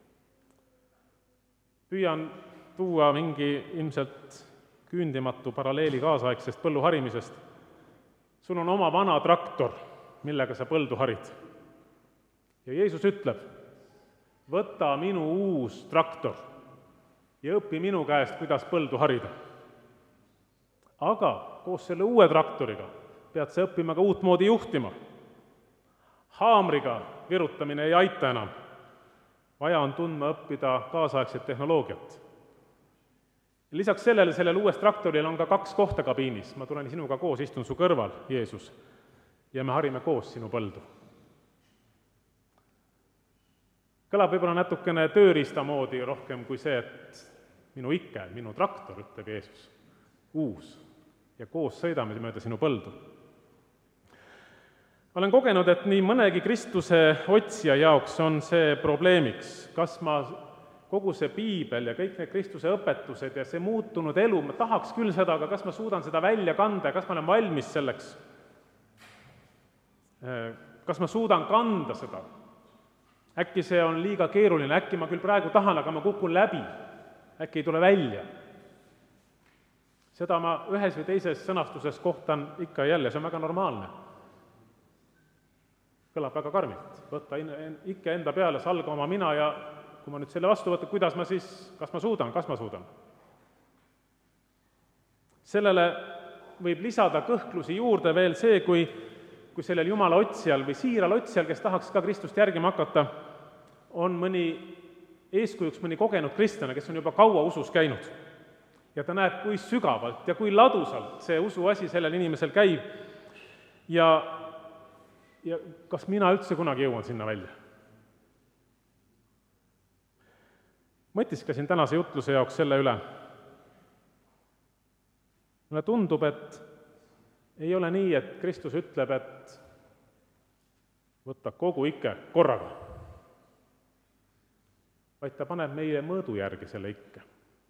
Püüan tuua mingi ilmselt küündimatu paralleeli kaasaegsest põllu harimisest. Sul on oma vana traktor, millega sa põldu harid. Ja Jeesus ütleb, võta minu uus traktor ja õpi minu käest, kuidas põldu harida. Aga koos selle uue traktoriga pead sa õppima ka uut moodi juhtima. Haamriga virutamine ei aita enam. Vaja on tundma õppida kaasaegset tehnoloogiat. Ja lisaks sellele, sellel uues traktoril on ka kaks kohta kabiinis. Ma tulen sinuga koos, istun su kõrval, Jeesus, ja me harime koos sinu põldu. Kõlab võib-olla natukene tööriista moodi rohkem kui see, et minu ikke, minu traktor, ütleb Jeesus, uus, ja koos sõidame mööda sinu põldu. Olen kogenud, et nii mõnegi Kristuse otsija jaoks on see probleemiks, kas ma kogu see piibel ja kõik need Kristuse õpetused ja see muutunud elu, ma tahaks küll seda, aga kas ma suudan seda välja kanda, kas ma olen valmis selleks? Kas ma suudan kanda seda? Äkki see on liiga keeruline, äkki ma küll praegu tahan, aga ma kukun läbi, äkki ei tule välja. Seda ma ühes või teises sõnastuses kohtan ikka jälle, see on väga normaalne. Kõlab väga karmilt, võtta ikke enda peale, salga oma mina ja kui ma nüüd selle vastu võtta, kuidas ma siis, kas ma suudan, kas ma suudan? Sellele võib lisada kõhklusi juurde veel see, kui, kui sellel Jumala otsijal või siiral otsijal, kes tahaks ka Kristust järgima hakata, on mõni eeskujuks mõni kogenud kristlane, kes on juba kaua usus käinud. Ja ta näeb, kui sügavalt ja kui ladusalt see usuasi sellel inimesel käib ja, ja kas mina üldse kunagi jõuan sinna välja. mõtisklesin tänase jutluse jaoks selle üle. Mulle tundub, et ei ole nii, et Kristus ütleb, et võta kogu ikke korraga, vaid ta paneb meile mõõdu järgi selle ikke.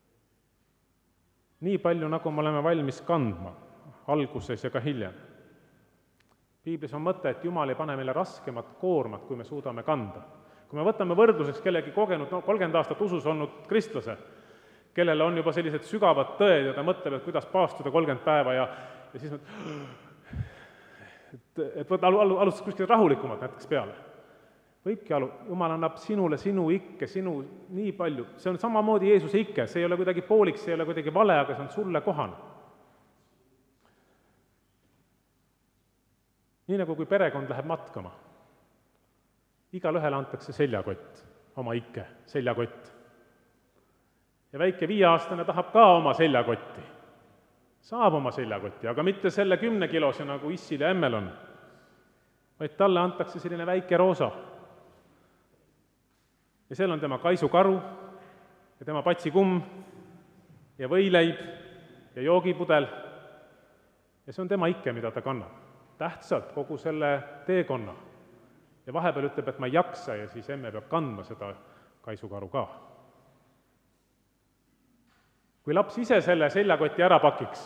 Nii palju, nagu me oleme valmis kandma, alguses ja ka hiljem. Piiblis on mõte, et Jumal ei pane meile raskemat koormat, kui me suudame kanda. Kui me võtame võrdluseks kellegi kogenud, no kolmkümmend aastat usus olnud kristlase, kellele on juba sellised sügavad tõed ja ta mõtleb, et kuidas paastuda kolmkümmend päeva ja, ja siis mõtleb, et, et võtta alu, alu, alustas kuskil rahulikumalt näiteks peale. Võibki alu, Jumal annab sinule sinu ikke, sinu nii palju, see on samamoodi Jeesuse ikke, see ei ole kuidagi poolik, see ei ole kuidagi vale, aga see on sulle kohane. Nii nagu kui perekond läheb matkama, igal ühele antakse seljakott, oma ikke, seljakott. Ja väike viieaastane tahab ka oma seljakotti. Saab oma seljakotti, aga mitte selle kümne kilose, nagu issil ja emmel on, vaid talle antakse selline väike roosa. Ja seal on tema kaisukaru ja tema patsikumm ja võileib ja joogipudel. Ja see on tema ikke, mida ta kannab. Tähtsalt kogu selle teekonna. Ja vahepeal ütleb, et ma ei jaksa ja siis emme peab kandma seda kaisukaru ka. Kui laps ise selle seljakoti ära pakiks,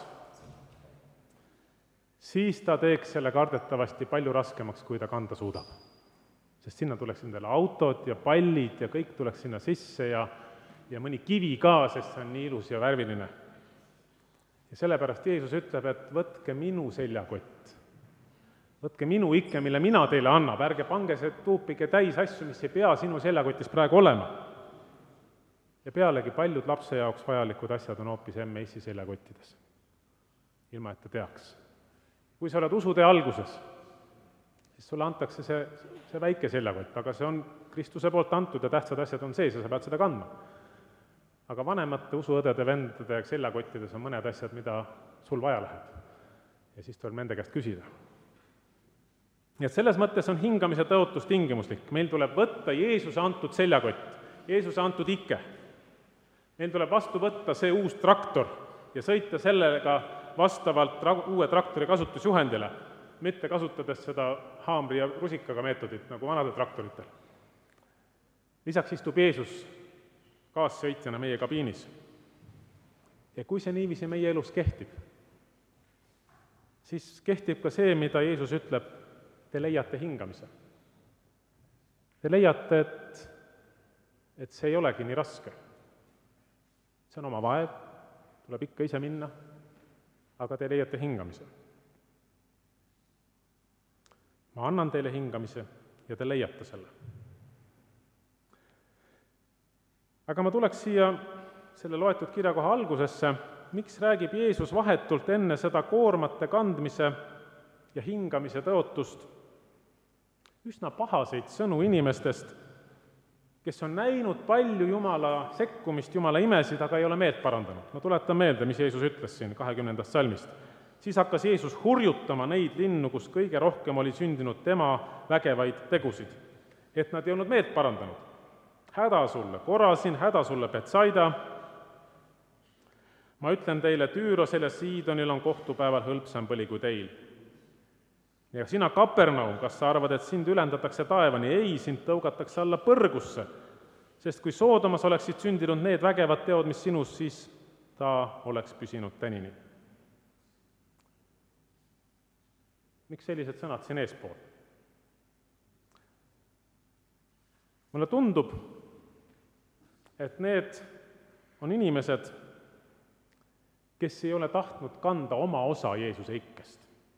siis ta teeks selle kardetavasti palju raskemaks, kui ta kanda suudab. Sest sinna tuleks endale autod ja pallid ja kõik tuleks sinna sisse ja, ja mõni kivi ka, sest see on nii ilus ja värviline. Ja sellepärast Jeesus ütleb, et võtke minu seljakott. Võtke minu ikke, mille mina teile annab, ärge pange see tuupige täis asju, mis ei pea sinu seljakotis praegu olema. Ja pealegi paljud lapse jaoks vajalikud asjad on hoopis emme issi seljakottides, ilma et ta teaks. Kui sa oled usutee alguses, siis sulle antakse see, see väike seljakott, aga see on Kristuse poolt antud ja tähtsad asjad on sees ja sa pead seda kandma. Aga vanemate usuõdede, vendade seljakottides on mõned asjad, mida sul vaja läheb. Ja siis tuleb nende käest küsida. Nii et selles mõttes on hingamise tõotus tingimuslik. Meil tuleb võtta Jeesuse antud seljakott, Jeesuse antud ikke. Meil tuleb vastu võtta see uus traktor ja sõita sellega vastavalt tra- uue traktori kasutusjuhendile, mitte kasutades seda haamri ja rusikaga meetodit nagu vanade traktoritel. Lisaks istub Jeesus kaassõitjana meie kabiinis. Ja kui see niiviisi meie elus kehtib, siis kehtib ka see, mida Jeesus ütleb, te leiate hingamise. Te leiate, et, et see ei olegi nii raske. See on oma vaev, tuleb ikka ise minna, aga te leiate hingamise. Ma annan teile hingamise ja te leiate selle. Aga ma tuleks siia selle loetud kirjakoha algusesse, miks räägib Jeesus vahetult enne seda koormate kandmise ja hingamise tõotust üsna pahaseid sõnu inimestest, kes on näinud palju Jumala sekkumist, Jumala imesid, aga ei ole meelt parandanud. Ma tuletan meelde, mis Jeesus ütles siin kahekümnendast salmist. Siis hakkas Jeesus hurjutama neid linnu, kus kõige rohkem oli sündinud tema vägevaid tegusid, et nad ei olnud meelt parandanud. Häda sulle Korasin, häda sulle Betsaida. Ma ütlen teile, Tüürosel ja Siidonil on kohtupäeval hõlpsam põli kui teil. Ja sina, Kapernaum, kas sa arvad, et sind ülendatakse taevani? Ei, sind tõugatakse alla põrgusse, sest kui Soodomas oleksid sündinud need vägevad teod, mis sinus, siis ta oleks püsinud tänini. Miks sellised sõnad siin eespool? Mulle tundub, et need on inimesed, kes ei ole tahtnud kanda oma osa Jeesuse ikkest.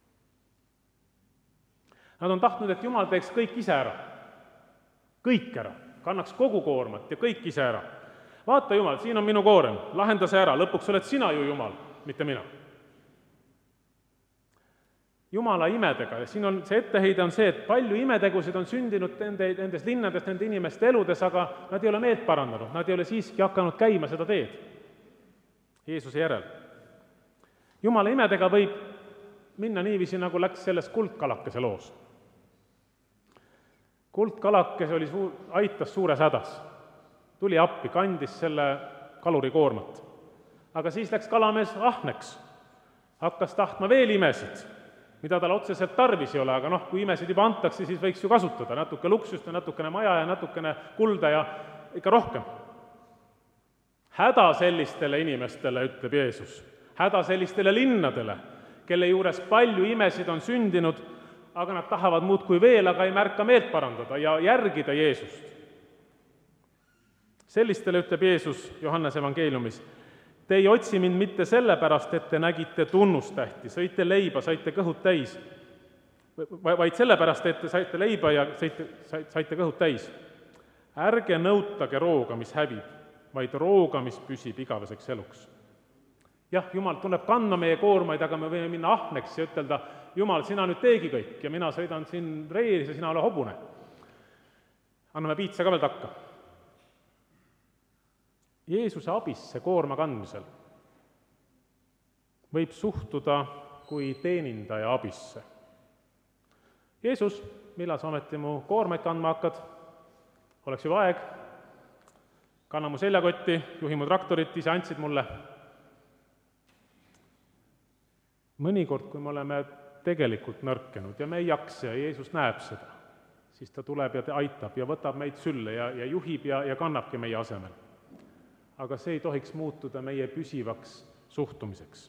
Nad on tahtnud, et Jumal teeks kõik ise ära. Kõik ära. Kannaks kogu koormat ja kõik ise ära. Vaata, Jumal, siin on minu koorem, lahenda see ära, lõpuks oled sina ju Jumal, mitte mina. Jumala imedega, ja siin on see etteheide on see, et palju imetegusid on sündinud nende, nendes linnades, nende inimeste eludes, aga nad ei ole meelt parandanud, nad ei ole siiski hakanud käima seda teed Jeesuse järel. Jumala imedega võib minna niiviisi, nagu läks selles kuldkalakese loos. Kuldkalakese oli suur, aitas suures hädas. tuli appi, kandis selle kaluri koormat. Aga siis läks kalamees ahneks, hakkas tahtma veel imesid, mida tal otseselt tarvis ei ole, aga noh, kui imesid juba antakse, siis võiks ju kasutada natuke luksust ja natukene maja ja natukene kulda ja ikka rohkem. Häda sellistele inimestele, ütleb Jeesus, häda sellistele linnadele, kelle juures palju imesid on sündinud, aga nad tahavad muud kui veel, aga ei märka meelt parandada ja järgida Jeesust. Sellistele ütleb Jeesus Johannese evangeeliumis, te ei otsi mind mitte sellepärast, et te nägite tunnustähti, sõite leiba, saite kõhud täis, vaid sellepärast, et te saite leiba ja saite, saite kõhud täis. Ärge nõutage rooga, mis hävib, vaid rooga, mis püsib igaveseks eluks. Jah, Jumal tuleb kandma meie koormaid, aga me võime minna ahneks ja ütelda, Jumal, sina nüüd teegi kõik ja mina sõidan siin reilis ja sina ole hobune. Anname piitsa ka veel takka. Jeesuse abisse koorma kandmisel võib suhtuda kui teenindaja abisse. Jeesus, millal sa ometi mu koormaid kandma hakkad? Oleks juba aeg, kanna mu seljakotti, juhi mu traktorit, ise andsid mulle. Mõnikord, kui me oleme tegelikult nõrkenud ja me ei jaksa ja Jeesus näeb seda, siis ta tuleb ja aitab ja võtab meid sülle ja, ja juhib ja, ja kannabki meie asemel. Aga see ei tohiks muutuda meie püsivaks suhtumiseks.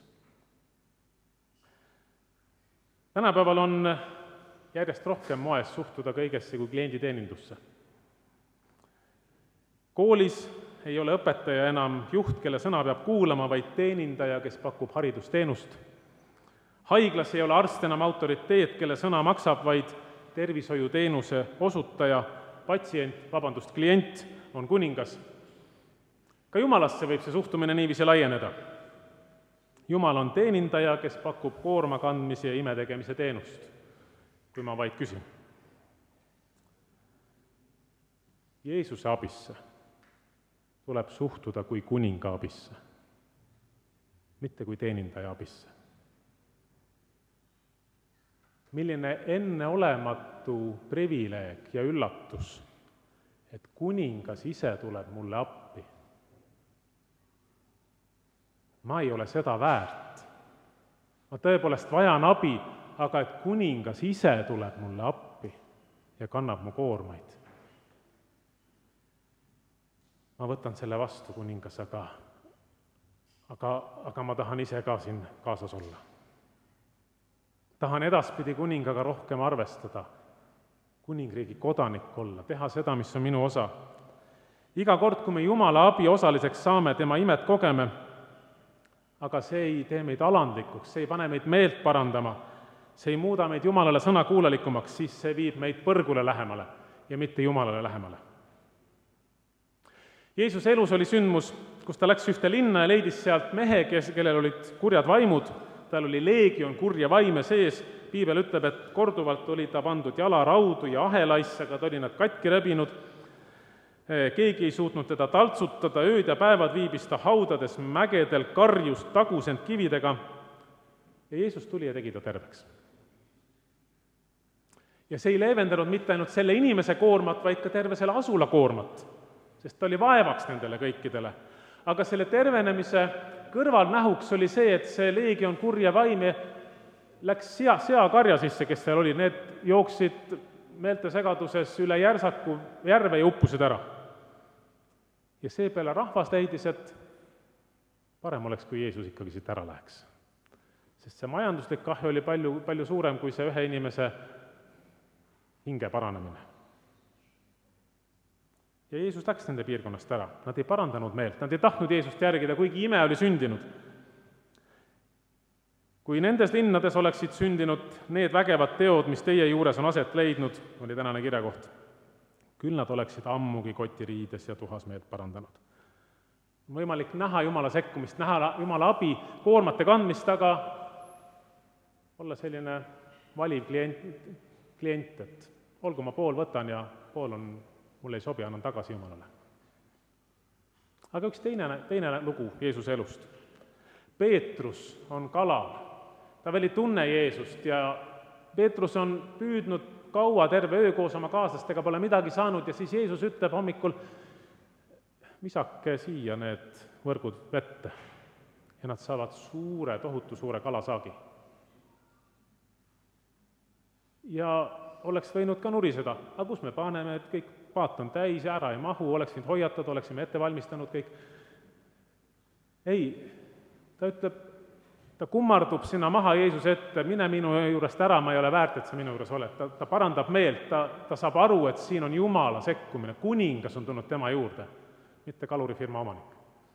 Tänapäeval on järjest rohkem moes suhtuda kõigesse kui klienditeenindusse. Koolis ei ole õpetaja enam juht, kelle sõna peab kuulama, vaid teenindaja, kes pakub haridusteenust. Haiglas ei ole arst enam autoriteet, kelle sõna maksab, vaid tervishoiuteenuse osutaja, patsient, vabandust, klient on kuningas. Ka Jumalasse võib see suhtumine niiviisi laieneda. Jumal on teenindaja, kes pakub koorma kandmise ja imetegemise teenust, kui ma vaid küsin. Jeesuse abisse tuleb suhtuda kui kuninga abisse, mitte kui teenindaja abisse. Milline enneolematu privileeg ja üllatus, et kuningas ise tuleb mulle appi. Ma ei ole seda väärt. Ma tõepoolest vajan abi, aga et kuningas ise tuleb mulle appi ja kannab mu koormaid. Ma võtan selle vastu, kuningas, aga, aga, aga ma tahan ise ka siin kaasas olla. Tahan edaspidi kuningaga rohkem arvestada, kuningriigi kodanik olla, teha seda, mis on minu osa. Iga kord, kui me Jumala abi osaliseks saame, tema imet kogeme, aga see ei tee meid alandlikuks, see ei pane meid meelt parandama, see ei muuda meid Jumalale sõna kuulalikumaks, siis see viib meid põrgule lähemale ja mitte Jumalale lähemale. Jeesuse elus oli sündmus, kus ta läks ühte linna ja leidis sealt mehe, kes, kellel olid kurjad vaimud, tal oli leegion kurja vaime sees, piibel ütleb, et korduvalt oli ta pandud jalaraudu ja ahelaisse, aga ta oli nad katki rebinud, keegi ei suutnud teda taltsutada, ööd ja päevad viibis ta haudades mägedel, karjus, tagus end kividega ja Jeesus tuli ja tegi ta terveks. Ja see ei leevendanud mitte ainult selle inimese koormat, vaid ka terve selle asula koormat, sest ta oli vaevaks nendele kõikidele. Aga selle tervenemise kõrvalnähuks oli see, et see leegion kurja vaime läks sea, seakarja sisse, kes seal oli, need jooksid meeltesegaduses üle järsaku järve ja uppusid ära. Ja seepeale rahvas leidis, et parem oleks, kui Jeesus ikkagi siit ära läheks. Sest see majanduslik kahju oli palju, palju suurem kui see ühe inimese hinge paranemine. Ja Jeesus läks nende piirkonnast ära. Nad ei parandanud meelt, nad ei tahtnud Jeesust järgida, kuigi ime oli sündinud. Kui nendes linnades oleksid sündinud need vägevad teod, mis teie juures on aset leidnud, oli tänane kirjakoht, küll nad oleksid ammugi kotiriides ja tuhas meelt parandanud. On võimalik näha Jumala sekkumist, näha Jumala abi, koormate kandmist, aga olla selline valiv klient, klient, et olgu ma pool võtan ja pool on, mulle ei sobi, annan tagasi Jumalale. Aga üks teine, teine lugu Jeesuse elust. Peetrus on kalal. Ta veel ei tunne Jeesust ja Peetrus on püüdnud kaua terve öö koos oma kaaslastega, pole midagi saanud ja siis Jeesus ütleb hommikul, visake siia need võrgud vette ja nad saavad suure, tohutu suure kalasaagi. Ja oleks võinud ka nuriseda, aga kus me paneme, et kõik paat on täis ja ära ei mahu, oleks võinud hoiatada, oleksime ette valmistanud kõik. Ei, ta ütleb, ta kummardub sinna maha Jeesuse ette, mine minu juurest ära, ma ei ole väärt, et sa minu juures oled. Ta, ta parandab meelt, ta, ta saab aru, et siin on Jumala sekkumine, kuningas on tulnud tema juurde, mitte kalurifirma omanik.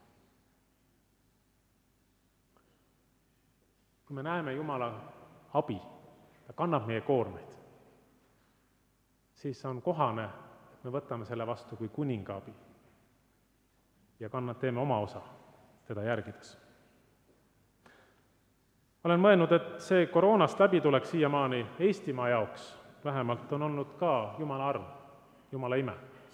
Kui me näeme Jumala abi, ta kannab meie koormeid, siis on kohane, et me võtame selle vastu kui kuninga abi ja kannad, teeme oma osa teda järgides. Olen mõelnud, et see koroonast läbi tuleks siiamaani Eestimaa jaoks vähemalt on olnud ka Jumala arm, Jumala ime.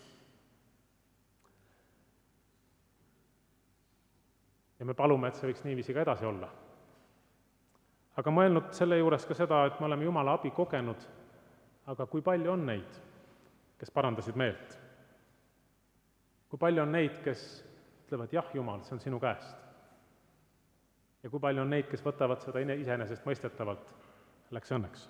Ja me palume, et see võiks niiviisi ka edasi olla. Aga mõelnud selle juures ka seda, et me oleme Jumala abi kogenud, aga kui palju on neid, kes parandasid meelt? Kui palju on neid, kes ütlevad, jah, Jumal, see on sinu käest? Ja kui palju on neid, kes võtavad seda iseenesest mõistetavalt, läks õnneks?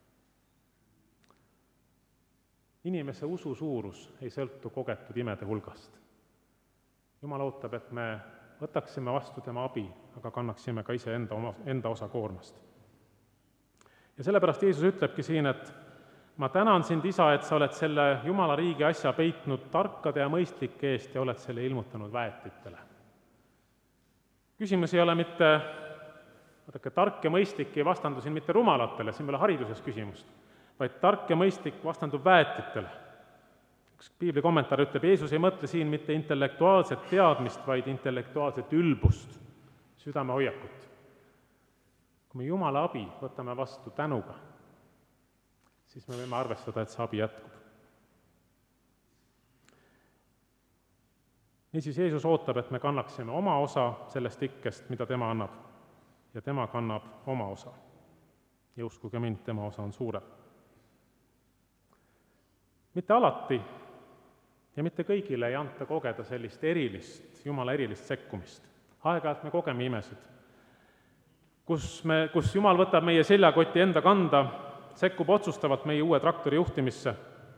Inimese usu suurus ei sõltu kogetud imede hulgast. Jumal ootab, et me võtaksime vastu tema abi, aga kannaksime ka ise enda, oma, enda osa koormast. Ja sellepärast Jeesus ütlebki siin, et ma tänan sind, Isa, et sa oled selle Jumala riigi asja peitnud tarkade ja mõistlike eest ja oled selle ilmutanud väetitele. Küsimus ei ole mitte, vaadake, tark ja mõistlik ei vastandu siin mitte rumalatele, siin ei ole hariduses küsimust, vaid tark ja mõistlik vastandub väetitele. Üks piibli kommentaar ütleb, Jeesus ei mõtle siin mitte intellektuaalset teadmist, vaid intellektuaalset ülbust, südamehoiakut. Kui me Jumala abi võtame vastu tänuga, siis me võime arvestada, et see abi jätkub. Niisiis Jeesus ootab, et me kannaksime oma osa sellest ikkest, mida tema annab, ja tema kannab oma osa. Ja uskuge mind, tema osa on suurem. Mitte alati ja mitte kõigile ei anta kogeda sellist erilist, Jumala erilist sekkumist. Aeg-ajalt me kogeme imesid, kus, me, kus Jumal võtab meie seljakoti enda kanda, sekkub otsustavalt meie uue traktori juhtimisse.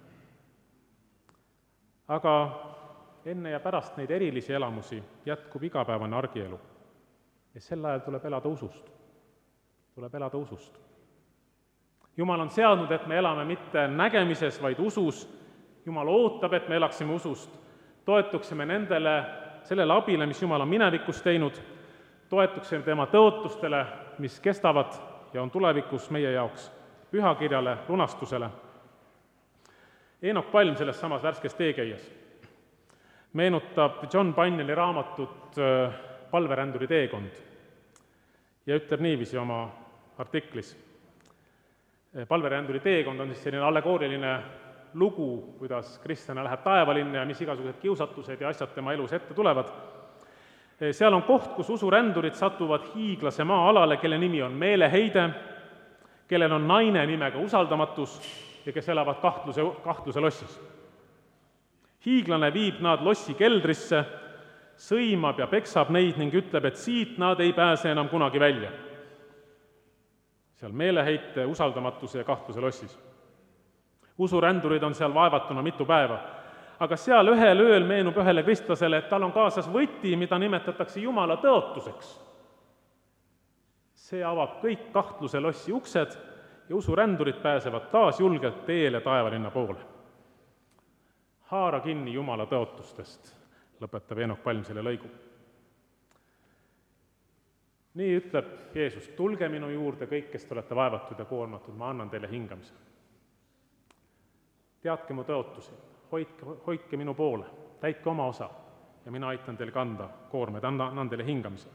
Aga enne ja pärast neid erilisi elamusi jätkub igapäevane argielu. Ja sel ajal tuleb elada usust. Tuleb elada usust. Jumal on seadnud, et me elame mitte nägemises, vaid usus. Jumal ootab, et me elaksime usust. Toetuksime nendele, sellele abile, mis Jumal on minevikus teinud. Toetuksime tema tõotustele, mis kestavad ja on tulevikus meie jaoks pühakirjale, lunastusele. Eenok Palm selles samas värskes teekäies meenutab John Bunyan'i raamatut Palveränduri teekond ja ütleb niiviisi oma artiklis. Palveränduri teekond on siis selline allegooriline lugu, kuidas kristjana läheb taevalinna ja mis igasugused kiusatused ja asjad tema elus ette tulevad. Seal on koht, kus usurändurid satuvad hiiglase maa-alale, kelle nimi on meeleheide, kellel on naine nimega usaldamatus ja kes elavad kahtluse, kahtluse lossis. Hiiglane viib nad lossi keldrisse, sõimab ja peksab neid ning ütleb, et siit nad ei pääse enam kunagi välja. Seal meeleheite, usaldamatuse ja kahtluse lossis. Usurändurid on seal vaevatuna mitu päeva, aga seal ühel ööl meenub ühele kristlasele, et tal on kaasas võti, mida nimetatakse Jumala tõotuseks. See avab kõik kahtluse lossi uksed ja usurändurid pääsevad taas julgelt teele taevalinna poole. Haara kinni Jumala tõotustest, lõpetab Eenok Palm selle lõigu. Nii ütleb Jeesus, tulge minu juurde kõik, kes te olete vaevatud ja koormatud, ma annan teile hingamise. Teadke mu tõotusi, hoidke, hoidke minu poole, täitke oma osa ja mina aitan teil kanda koormed, annan teile hingamise.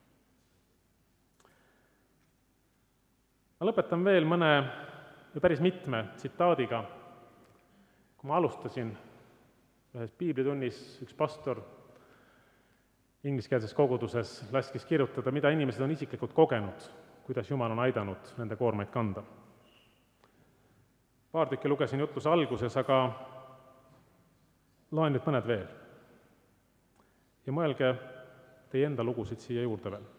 Ma lõpetan veel mõne, või päris mitme tsitaadiga. Kui ma alustasin ühes piiblitunnis, üks pastor ingliskeelses koguduses laskis kirjutada, mida inimesed on isiklikult kogenud, kuidas Jumal on aidanud nende koormeid kanda. Paar tükki lugesin jutluse alguses, aga loen nüüd mõned veel. ja mõelge teie enda lugusid siia juurde veel.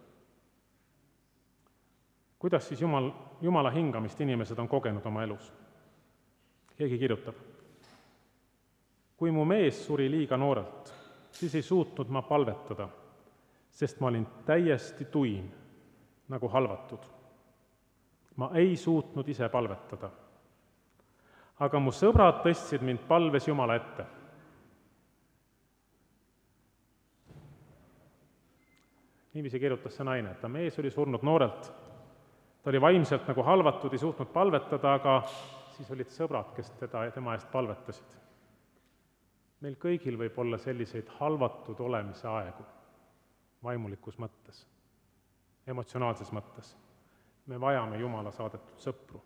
Kuidas siis Jumal, Jumala hingamist inimesed on kogenud oma elus? Keegi kirjutab. Kui mu mees suri liiga noorelt, siis ei suutnud ma palvetada, sest ma olin täiesti tuim, nagu halvatud. Ma ei suutnud ise palvetada. Aga mu sõbrad tõstsid mind palves Jumala ette. Niiviisi kirjutas see naine, et ta mees oli surnud noorelt. Ta oli vaimselt nagu halvatud, ei suutnud palvetada, aga siis olid sõbrad, kes teda ja tema eest palvetasid. Meil kõigil võib olla selliseid halvatud olemise aegu, vaimulikus mõttes, emotsionaalses mõttes. Me vajame Jumala saadetud sõpru.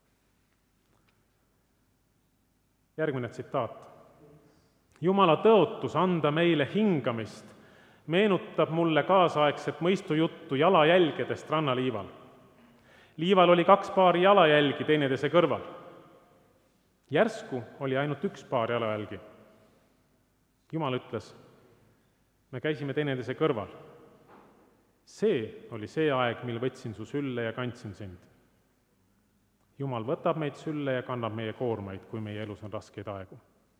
Järgmine tsitaat. Jumala tõotus anda meile hingamist meenutab mulle kaasaegset mõistujuttu jalajälgedest rannaliival. Liival oli kaks paari jalajälgi teineteise kõrval. Järsku oli ainult üks paar jalajälgi. Jumal ütles, me käisime teineteise kõrval. See oli see aeg, mil võtsin su sülle ja kandsin sind. Jumal võtab meid sülle ja kannab meie koormaid, kui meie elus on raskeid aegu.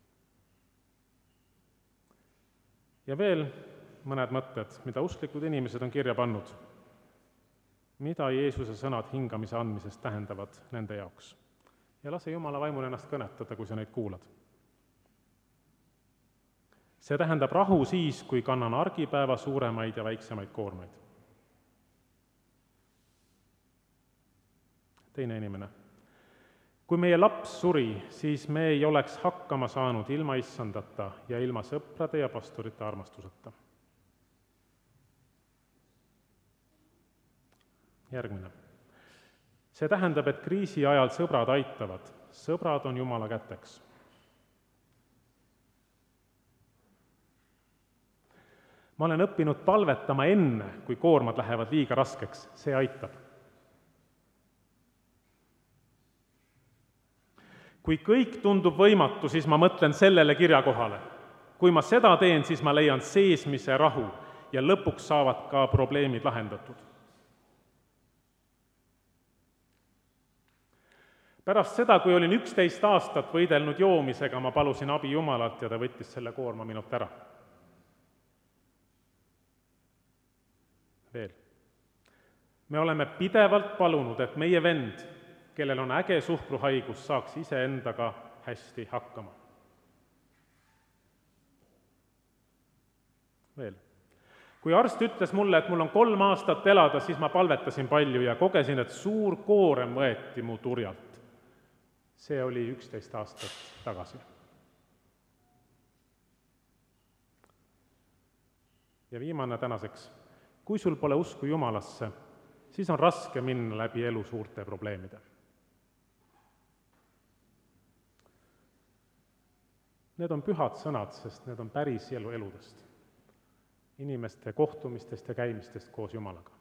Ja veel mõned mõtted, mida usklikud inimesed on kirja pannud. Mida Jeesuse sõnad hingamise andmisest tähendavad nende jaoks. Ja lase Jumala vaimul ennast kõnetada, kui sa neid kuulad. See tähendab rahu siis, kui kannan argipäeva suuremaid ja väiksemaid koormaid. Teine inimene. Kui meie laps suri, siis me ei oleks hakkama saanud ilma issandata ja ilma sõprade ja pastorite armastuseta. Järgmine. See tähendab, et kriisi ajal sõbrad aitavad. Sõbrad on Jumala käteks. Ma olen õppinud palvetama enne, kui koormad lähevad liiga raskeks. See aitab. Kui kõik tundub võimatu, siis ma mõtlen sellele kirjakohale. Kui ma seda teen, siis ma leian seesmise rahu ja lõpuks saavad ka probleemid lahendatud. Pärast seda, kui olin üksteist aastat võidelnud joomisega, ma palusin abi Jumalalt ja ta võttis selle koorma minult ära. Veel. Me oleme pidevalt palunud, et meie vend, kellel on äge suhkruhaigus, saaks ise endaga hästi hakkama. Veel. Kui arst ütles mulle, et mul on kolm aastat elada, siis ma palvetasin palju ja kogesin, et suur koorem võeti mu turjalt. See oli üksteist aastat tagasi. Ja viimane tänaseks. Kui sul pole usku Jumalasse, siis on raske minna läbi elu suurte probleemide. Need on pühad sõnad, sest need on päris elu eludest. Inimeste kohtumistest ja käimistest koos Jumalaga.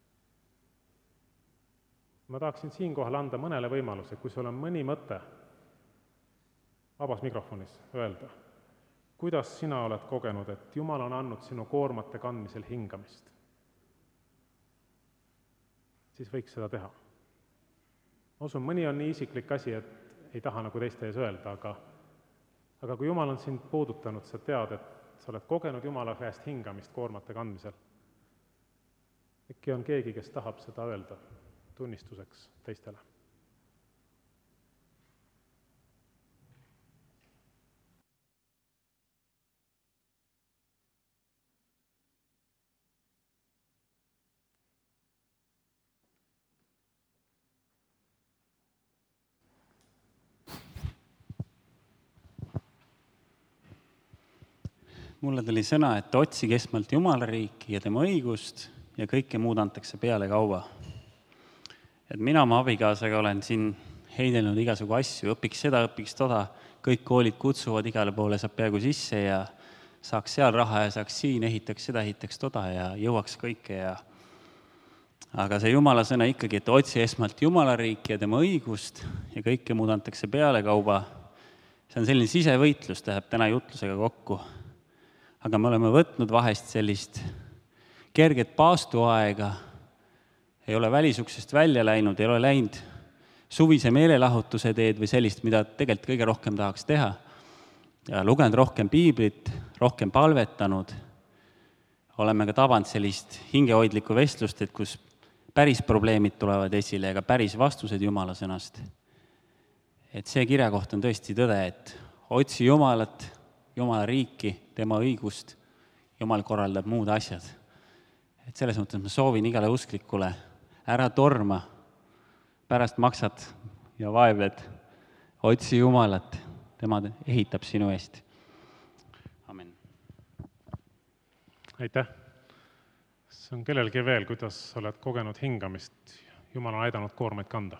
Ma tahaksin siinkohal anda mõnele võimaluse, kui sul on mõni mõte vabas mikrofonis öelda, kuidas sina oled kogenud, et Jumal on andnud sinu koormate kandmisel hingamist. Siis võiks seda teha. Ma usun, mõni on nii isiklik asi, et ei taha nagu teiste ees öelda, aga, aga kui Jumal on sind puudutanud, sa tead, et sa oled kogenud Jumala käest hingamist koormate kandmisel. Äkki on keegi, kes tahab seda öelda tunnistuseks teistele. Mulle tuli sõna, et otsige esmalt Jumala riiki ja tema õigust ja kõike muud antakse peale kauba. Et mina oma abikaasaga olen siin heidelnud igasugu asju, õpiks seda, õpiks toda, kõik koolid kutsuvad igale poole, saab peaaegu sisse ja saaks seal raha ja saaks siin, ehitaks seda, ehitaks toda ja jõuaks kõike. Ja... Aga see Jumala sõna ikkagi, et otsi esmalt Jumala riiki ja tema õigust ja kõike muud antakse peale kauba, see on selline sisevõitlus, läheb täna jutlusega kokku. aga me oleme võtnud vahest sellist kerget paastuaega, ei ole välisuksest välja läinud, ei ole läinud suvise meelelahutuse teed või sellist, mida tegelikult kõige rohkem tahaks teha. Ja lugenud rohkem piiblit, rohkem palvetanud, oleme ka tabanud sellist hingehoidlikku vestlust, et kus päris probleemid tulevad esile ega päris vastused Jumala sõnast. Et see kirjakoht on tõesti tõde, et otsi Jumalat, Jumala riiki, tema õigust, Jumal korraldab muud asjad. Et selles mõttes ma soovin igale usklikule ära torma, pärast maksad ja vaevled, otsi Jumalat, tema ehitab sinu eest. Amen. Aitäh. See on kellelgi veel, kuidas oled kogenud hingamist, Jumal on aidanud koormaid kanda.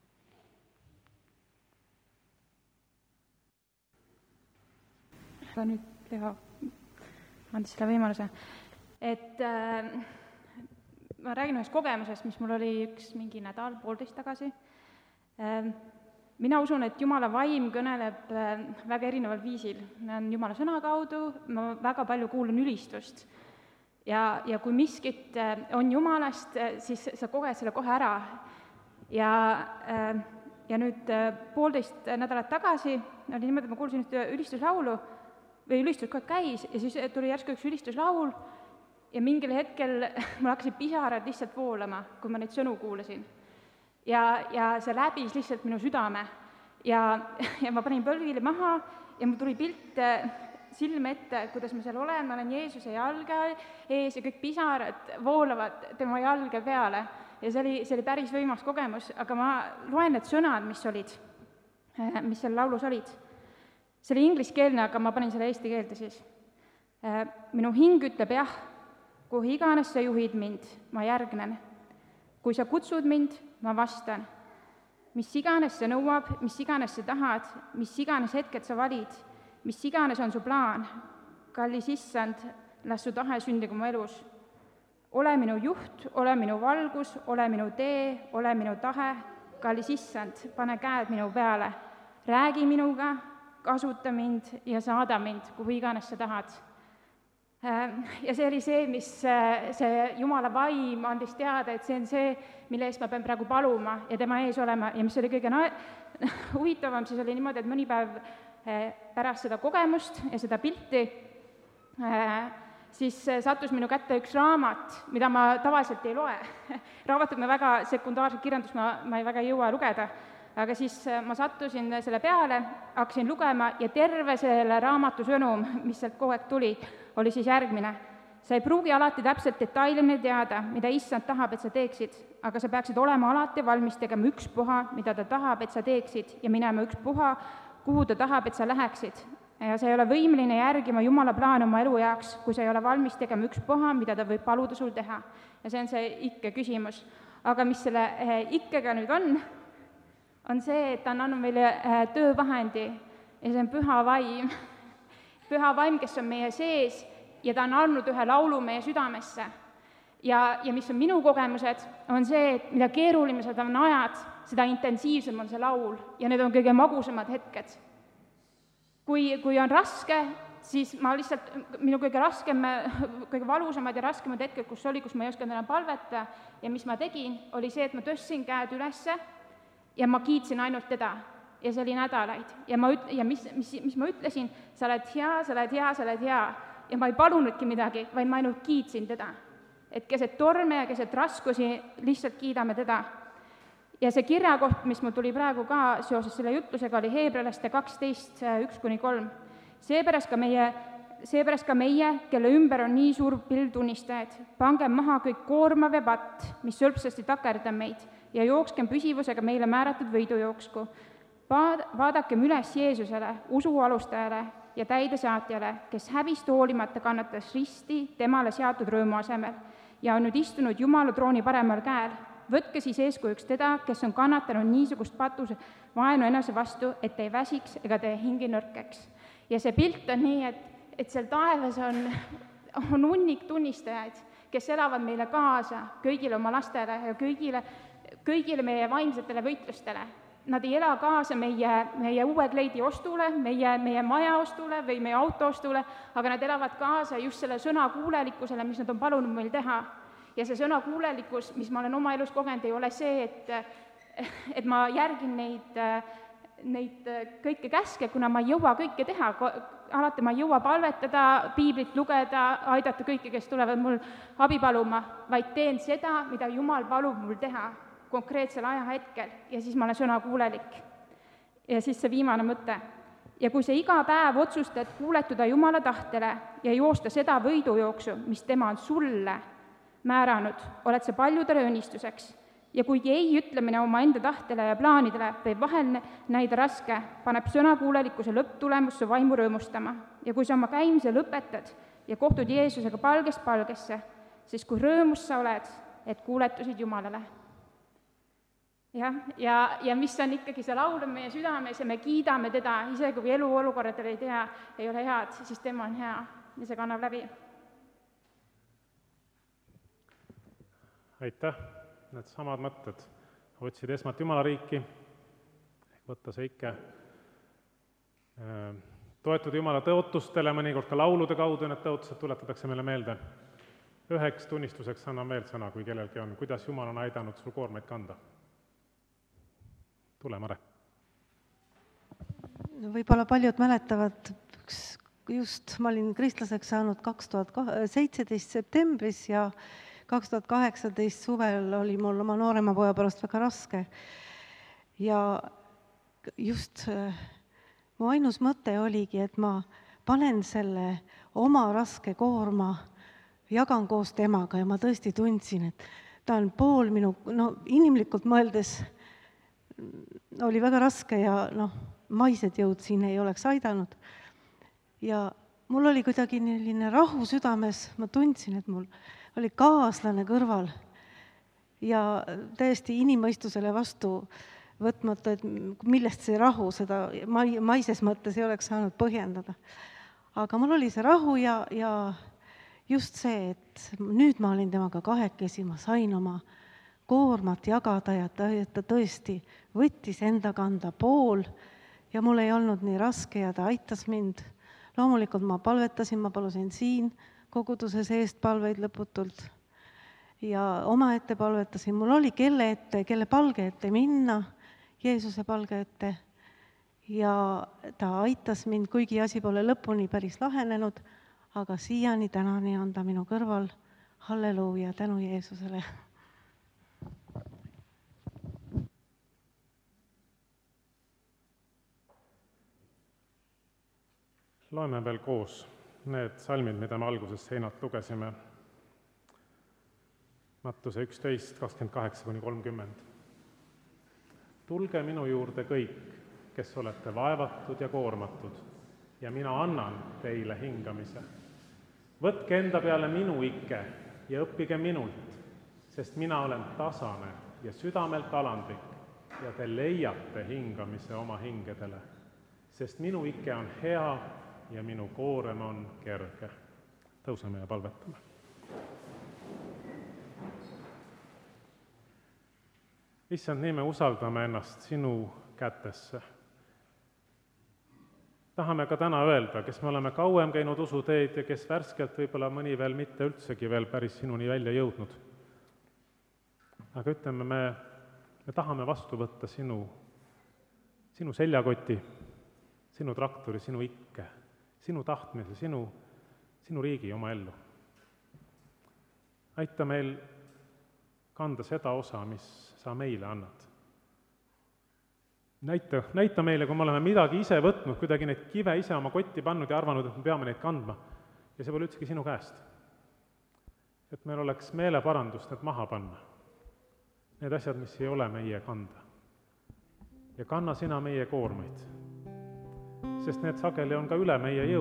Aga nüüd Leo andis selle võimaluse, et äh, ma räägin ühest kogemusest, mis mul oli üks mingi nädal, poolteist tagasi. Äh, mina usun, et Jumala vaim kõneleb äh, väga erineval viisil. On Jumala sõna kaudu, ma väga palju kuulan ülistust. Ja, ja kui miskit äh, on Jumalast, äh, siis sa koged selle kohe ära. Ja, äh, ja nüüd äh, poolteist nädalat tagasi oli niimoodi, et ma kuulsin ühte ülistuslaulu, või ülistus kohe käis ja siis tuli järsku üks ülistuslaul ja mingil hetkel mul hakkasid pisarad lihtsalt voolama, kui ma neid sõnu kuulasin. Ja, ja see läbis lihtsalt minu südame ja, ja ma panin põlvili maha ja mul tuli pilt silme ette, kuidas ma seal olen, ma olen Jeesuse jalge ees ja kõik pisarad voolavad tema jalge peale ja see oli, see oli päris võimas kogemus, aga ma loen need sõnad, mis olid, mis seal laulus olid. See oli ingliskeelne, aga ma panin selle eesti keelde siis. Minu hing ütleb jah, kuhu iganes sa juhid mind, ma järgnen. Kui sa kutsud mind, ma vastan. Mis iganes sa nõuab, mis iganes sa tahad, mis iganes hetked sa valid, mis iganes on su plaan. Kallis issand, las su tahe sündigu mu elus. Ole minu juht, ole minu valgus, ole minu tee, ole minu tahe. Kallis issand, pane käed minu peale. Räägi minuga, kasuta mind ja saada mind, kuhu iganes sa tahad. Ja see oli see, mis see Jumala vaim andis teada, et see on see, mille eest ma pean praegu paluma ja tema ees olema. Ja mis oli kõige na- huvitavam, siis oli niimoodi, et mõni päev pärast seda kogemust ja seda pilti, siis sattus minu kätte üks raamat, mida ma tavaliselt ei loe. Raamatut ma väga, sekundaarset kirjandust ma, ma ei väga ei jõua lugeda. Aga siis ma sattusin selle peale, hakkasin lugema ja terve selle raamatu sõnum, mis sealt kogu aeg tuli, oli siis järgmine. Sa ei pruugi alati täpselt detailini teada, mida issand tahab, et sa teeksid, aga sa peaksid olema alati valmis tegema ükspuha, mida ta tahab, et sa teeksid ja minema ükspuha, kuhu ta tahab, et sa läheksid. Ja sa ei ole võimeline järgima Jumala plaani oma elu jaoks, kui sa ei ole valmis tegema ükspuha, mida ta võib paluda sul teha. Ja see on see ikke küsimus. Aga mis selle ikkega nüüd on, on see, et ta on andnud meile töövahendi ja see on püha vaim. Püha vaim, kes on meie sees ja ta on andnud ühe laulu meie südamesse. Ja, ja mis on minu kogemused, on see, et mida keerulisemad on ajad, seda intensiivsem on see laul ja need on kõige magusamad hetked. Kui, kui on raske, siis ma lihtsalt, minu kõige raskem, kõige valusamad ja raskemad hetked, kus oli, kus ma ei osanud enam palveta ja mis ma tegin, oli see, et ma tõstsin käed ülesse ja ma kiitsin ainult teda ja see oli nädalaid ja, ma üt- ja mis, mis, mis ma ütlesin, sa oled hea, sa oled hea, sa oled hea ja ma ei palunudki midagi, vaid ma ainult kiitsin teda. Et keset torme ja keset raskusi lihtsalt kiidame teda. Ja see kirjakoht, mis mul tuli praegu ka seoses selle jutlusega, oli Heebrealaste kaksteist, üks kuni kolm. Seepärast ka meie, seepärast ka meie, kelle ümber on nii suur pild tunnistajad, pange maha kõik koormav ja patt, mis sõlpsasti takerdab meid ja jookskem püsivusega meile määratud võidujooksku. Vaadakem üles Jeesusele, usu alustajale ja täidesaatjale, kes hävist hoolimata kannatas risti temale seatud rõõmu asemel ja on nüüd istunud Jumala trooni paremal käel. Võtke siis eeskujuks teda, kes on kannatanud niisugust patuse vaenu enese vastu, et ei väsiks ega tee hingi nõrkeks. Ja see pilt on nii, et, et seal taevas on, on hunnik tunnistajaid, kes elavad meile kaasa kõigile oma lastele ja kõigile, kõigile meie vaimsetele võitlustele. nad ei ela kaasa meie, meie uue kleidi ostule, meie, meie maja ostule või meie auto ostule, aga nad elavad kaasa just selle sõna kuulelikkusele, mis nad on palunud meil teha. Ja see sõna kuulelikkus, mis ma olen oma elus kogenud, ei ole see, et, et ma järgin neid, neid kõike käske, kuna ma ei jõua kõike teha. Alati ma ei jõua palvetada, piiblit lugeda, aidata kõiki, kes tulevad mul abi paluma, vaid teen seda, mida Jumal palub mul teha konkreetsel ajahetkel ja siis ma olen sõna kuulelik. Ja siis see viimane mõte. Ja kui sa iga päev otsustad kuuletuda Jumala tahtele ja joosta seda võidujooksu, mis tema on sulle määranud, oled sa paljudele õnnistuseks. Ja kuigi ei ütlemine oma enda tahtele ja plaanidele võib vahel näida raske, paneb sõna kuulelikkuse lõpptulemus su vaimu rõõmustama. Ja kui sa oma käimise lõpetad ja kohtud Jeesusega palgest palgesse, siis kui rõõmus sa oled, et kuuletusid Jumalale. Jah, ja, ja mis on ikkagi see laul on meie südames ja me kiidame teda, isegi kui eluolukorradel ei tea, ei ole head, siis tema on hea ja see kannab läbi. Aitäh, need samad mõtted. Otsid esmalt Jumala riiki, võtta see ikke, toetuda Jumala tõotustele, mõnikord ka laulude kaudu need tõotused tuletatakse meile meelde. Üheks tunnistuseks annan veel sõna, kui kellelgi on, kuidas Jumal on aidanud sul koormeid kanda. Tule, Mare. Võib-olla paljud mäletavad, just ma olin kristlaseks saanud kaks tuhat seitseteist septembris ja kaks tuhat kaheksateist suvel oli mul oma noorema poja pärast väga raske. Ja just mu ainus mõte oligi, et ma panen selle oma raske koorma, jagan koos temaga ja ma tõesti tundsin, et ta on pool minu, no inimlikult mõeldes oli väga raske ja noh, maised jõud siin ei oleks aidanud. Ja mul oli kuidagi selline rahu südames, ma tundsin, et mul oli kaaslane kõrval ja täiesti inimõistusele vastu võtmata, et millest see rahu, seda maises mõttes ei oleks saanud põhjendada. Aga mul oli see rahu ja, ja just see, et nüüd ma olin temaga kahekesi, ma sain oma koormat jagada ja ta, ta tõesti võttis enda kanda pool ja mul ei olnud nii raske ja ta aitas mind. Loomulikult ma palvetasin, ma palusin siin koguduses eest palveid lõputult ja oma ette palvetasin. Mul oli kelle ette, kelle palge ette minna, Jeesuse palge ette ja ta aitas mind, kuigi asi pole lõpuni päris lahenenud, aga siiani tänani on ta minu kõrval. Halleluuja, tänu Jeesusele. Loeme veel koos need salmid, mida me alguses seinalt lugesime. Mattuse üksteist, kakskümmend kaheksa kuni kolmkümmend. Tulge minu juurde kõik, kes olete vaevatud ja koormatud, ja mina annan teile hingamise. Võtke enda peale minu ikke ja õppige minult, sest mina olen tasane ja südamelt alandlik ja te leiate hingamise oma hingedele, sest minu ikke on hea ja minu koorem on kerge. Tõuseme ja palvetame. Issand, nii me usaldame ennast sinu kätesse. Tahame ka täna öelda, kes me oleme kauem käinud usuteed ja kes värskelt võib-olla mõni veel mitte üldsegi veel päris sinuni välja jõudnud. Aga ütleme, me, me tahame vastu võtta sinu, sinu seljakoti, sinu traktori, sinu ikke, sinu tahtmise, sinu, sinu riigi oma ellu. Aita meil kanda seda osa, mis sa meile annad. Näita, näita meile, kui me oleme midagi ise võtnud, kuidagi neid kive ise oma kotti pannud ja arvanud, et me peame neid kandma. Ja see pole üldsegi sinu käest. Et meil oleks meeleparandust need maha panna. Need asjad, mis ei ole meie kanda. Ja kanna sina meie koormaid. Sest need sageli on ka üle meie jõu.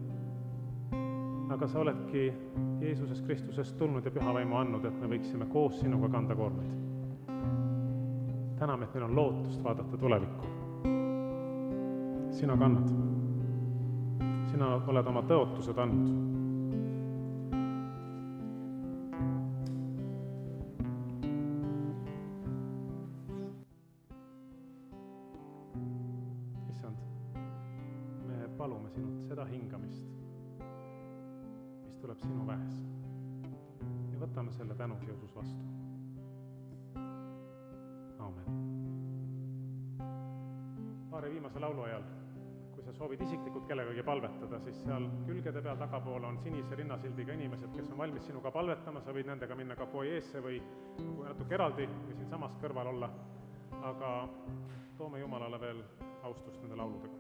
Aga sa oledki Jeesuses Kristusest tulnud ja püha vaimu andnud, et me võiksime koos sinuga kanda koormaid. Täname, et meil on lootust vaadata tulevikku. Sina kannad. Sina oled oma tõotused andnud. palume sinult seda hingamist, mis tuleb sinu väes. Ja võtame selle tänus ja usus vastu. Aamen. Paari viimase laulu ajal, kui sa soovid isiklikult kellegagi palvetada, siis seal külgede peal tagapool on sinise rinnasildiga inimesed, kes on valmis sinuga palvetama, sa võid nendega minna ka foyeesse või natuke eraldi või siin samast kõrval olla, aga toome Jumalale veel austust nende lauludega.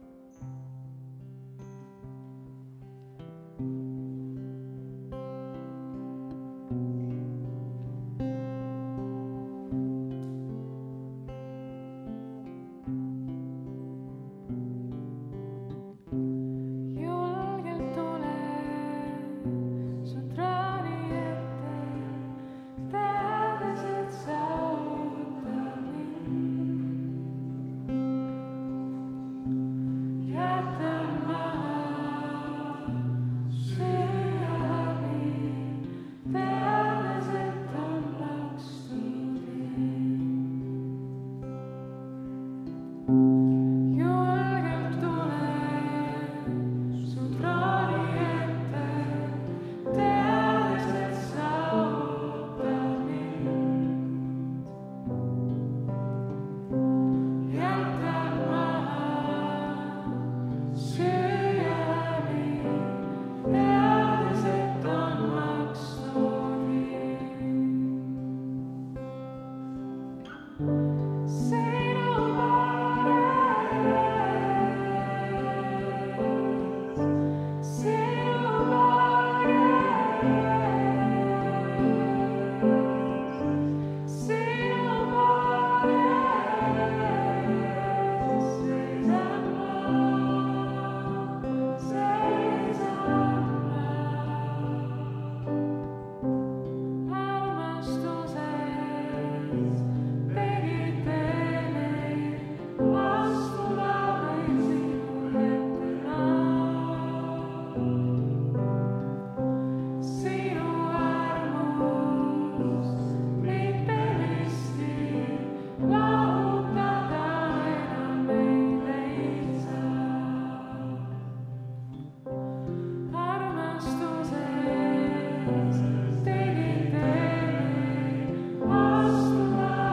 Vastu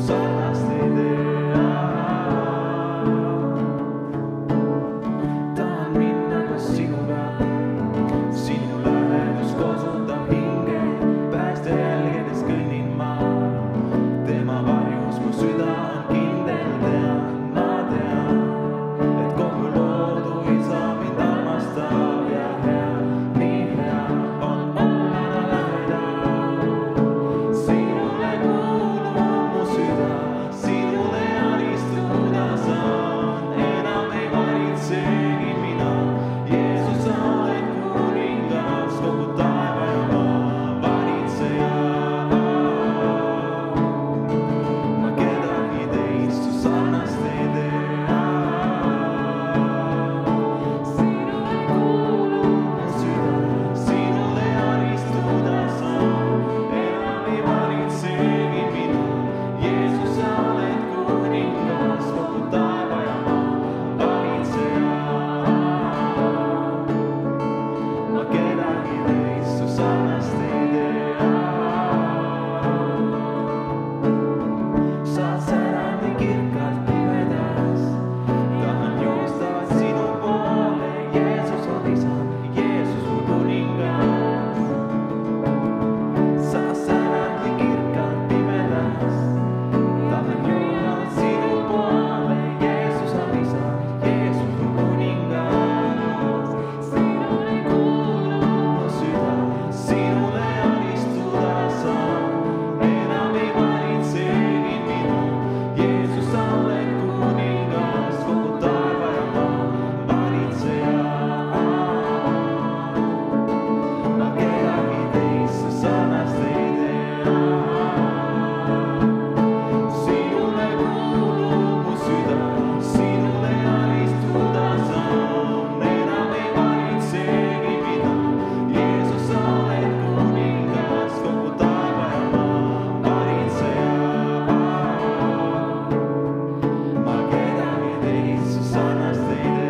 sarnast ei tea. Tahan minna koos sinuga, sinu lähedus kosutab hinge, pääste jälgedes kõnnin ma. Tema varjus mu süda on kindel, tean, ma tean, et kogu loodu isa mind armastab ja hea, nii hea on olla lähedal. Sinule kuulub mu süda, sinule alistuda saan, enam ei valitsegi mina. Jeesus, sa oled kuningas, kogu taeva ja maa valitseja. Ma kedagi teist su sarnast ei tea. Sinule kuulub mu süda, sinule alistuda saan, enam ei valitsegi mina. Jeesus, sa oled kuningas, kogu taeva ja maa valitseja. Ma kedagi teist su sarnast ei tea. Sa särad nii kirkalt pimedas, tahan joosta sinu poole. Jeesus on isa, Jeesus mu kuningas. Sa särad nii kirkalt pimedas, tahan joosta sinu poole. Jeesus on isa, Jeesus mu kuningas. Sinule kuulub mu süda, sinule alistuda saan, enam ei valitsegi mina. Jeesus, sa oled kuningas, kogu taeva ja maa valitseja. Ma kedagi teist su sarnast ei tea. Sinule kuulub mu süda, sinule alistuda saan, enam ei valitsegi mina. Jeesus, sa oled kuningas, kogu taeva ja maa valitseja. Ma kedagi teist su sarnast ei tea.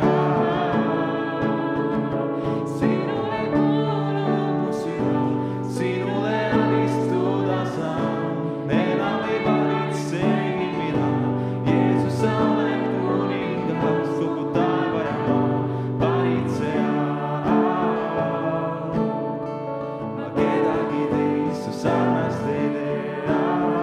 Sinule kuulub mu süda, sinule alistuda saan, enam ei valitsegi mina. Jeesus, sa oled kuningas, kogu taeva ja maa valitseja. Ma kedagi teist su sarnast ei tea.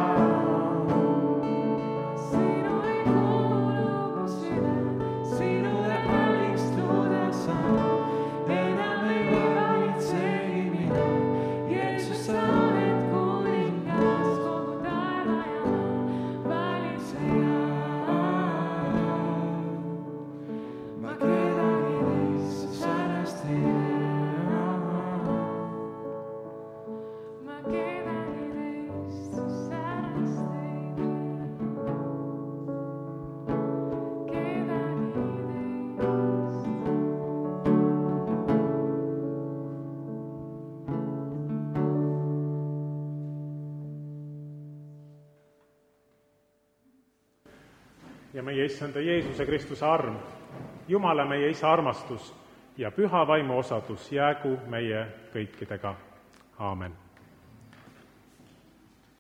Sinule kuulub mu süda, sinule alistuda saan, enam ei valitsegi mina. Jeesus, sa oled kuningas, kogu taeva ja maa valitseja. Ma kedagi teist su sarnast ei tea. Ma kedagi teist su sarnast ei tea. Kedagi ja meie Issanda Jeesuse Kristuse arm, Jumala meie Isa armastus ja püha vaimu osadus jäägu meie kõikidega. Aamen.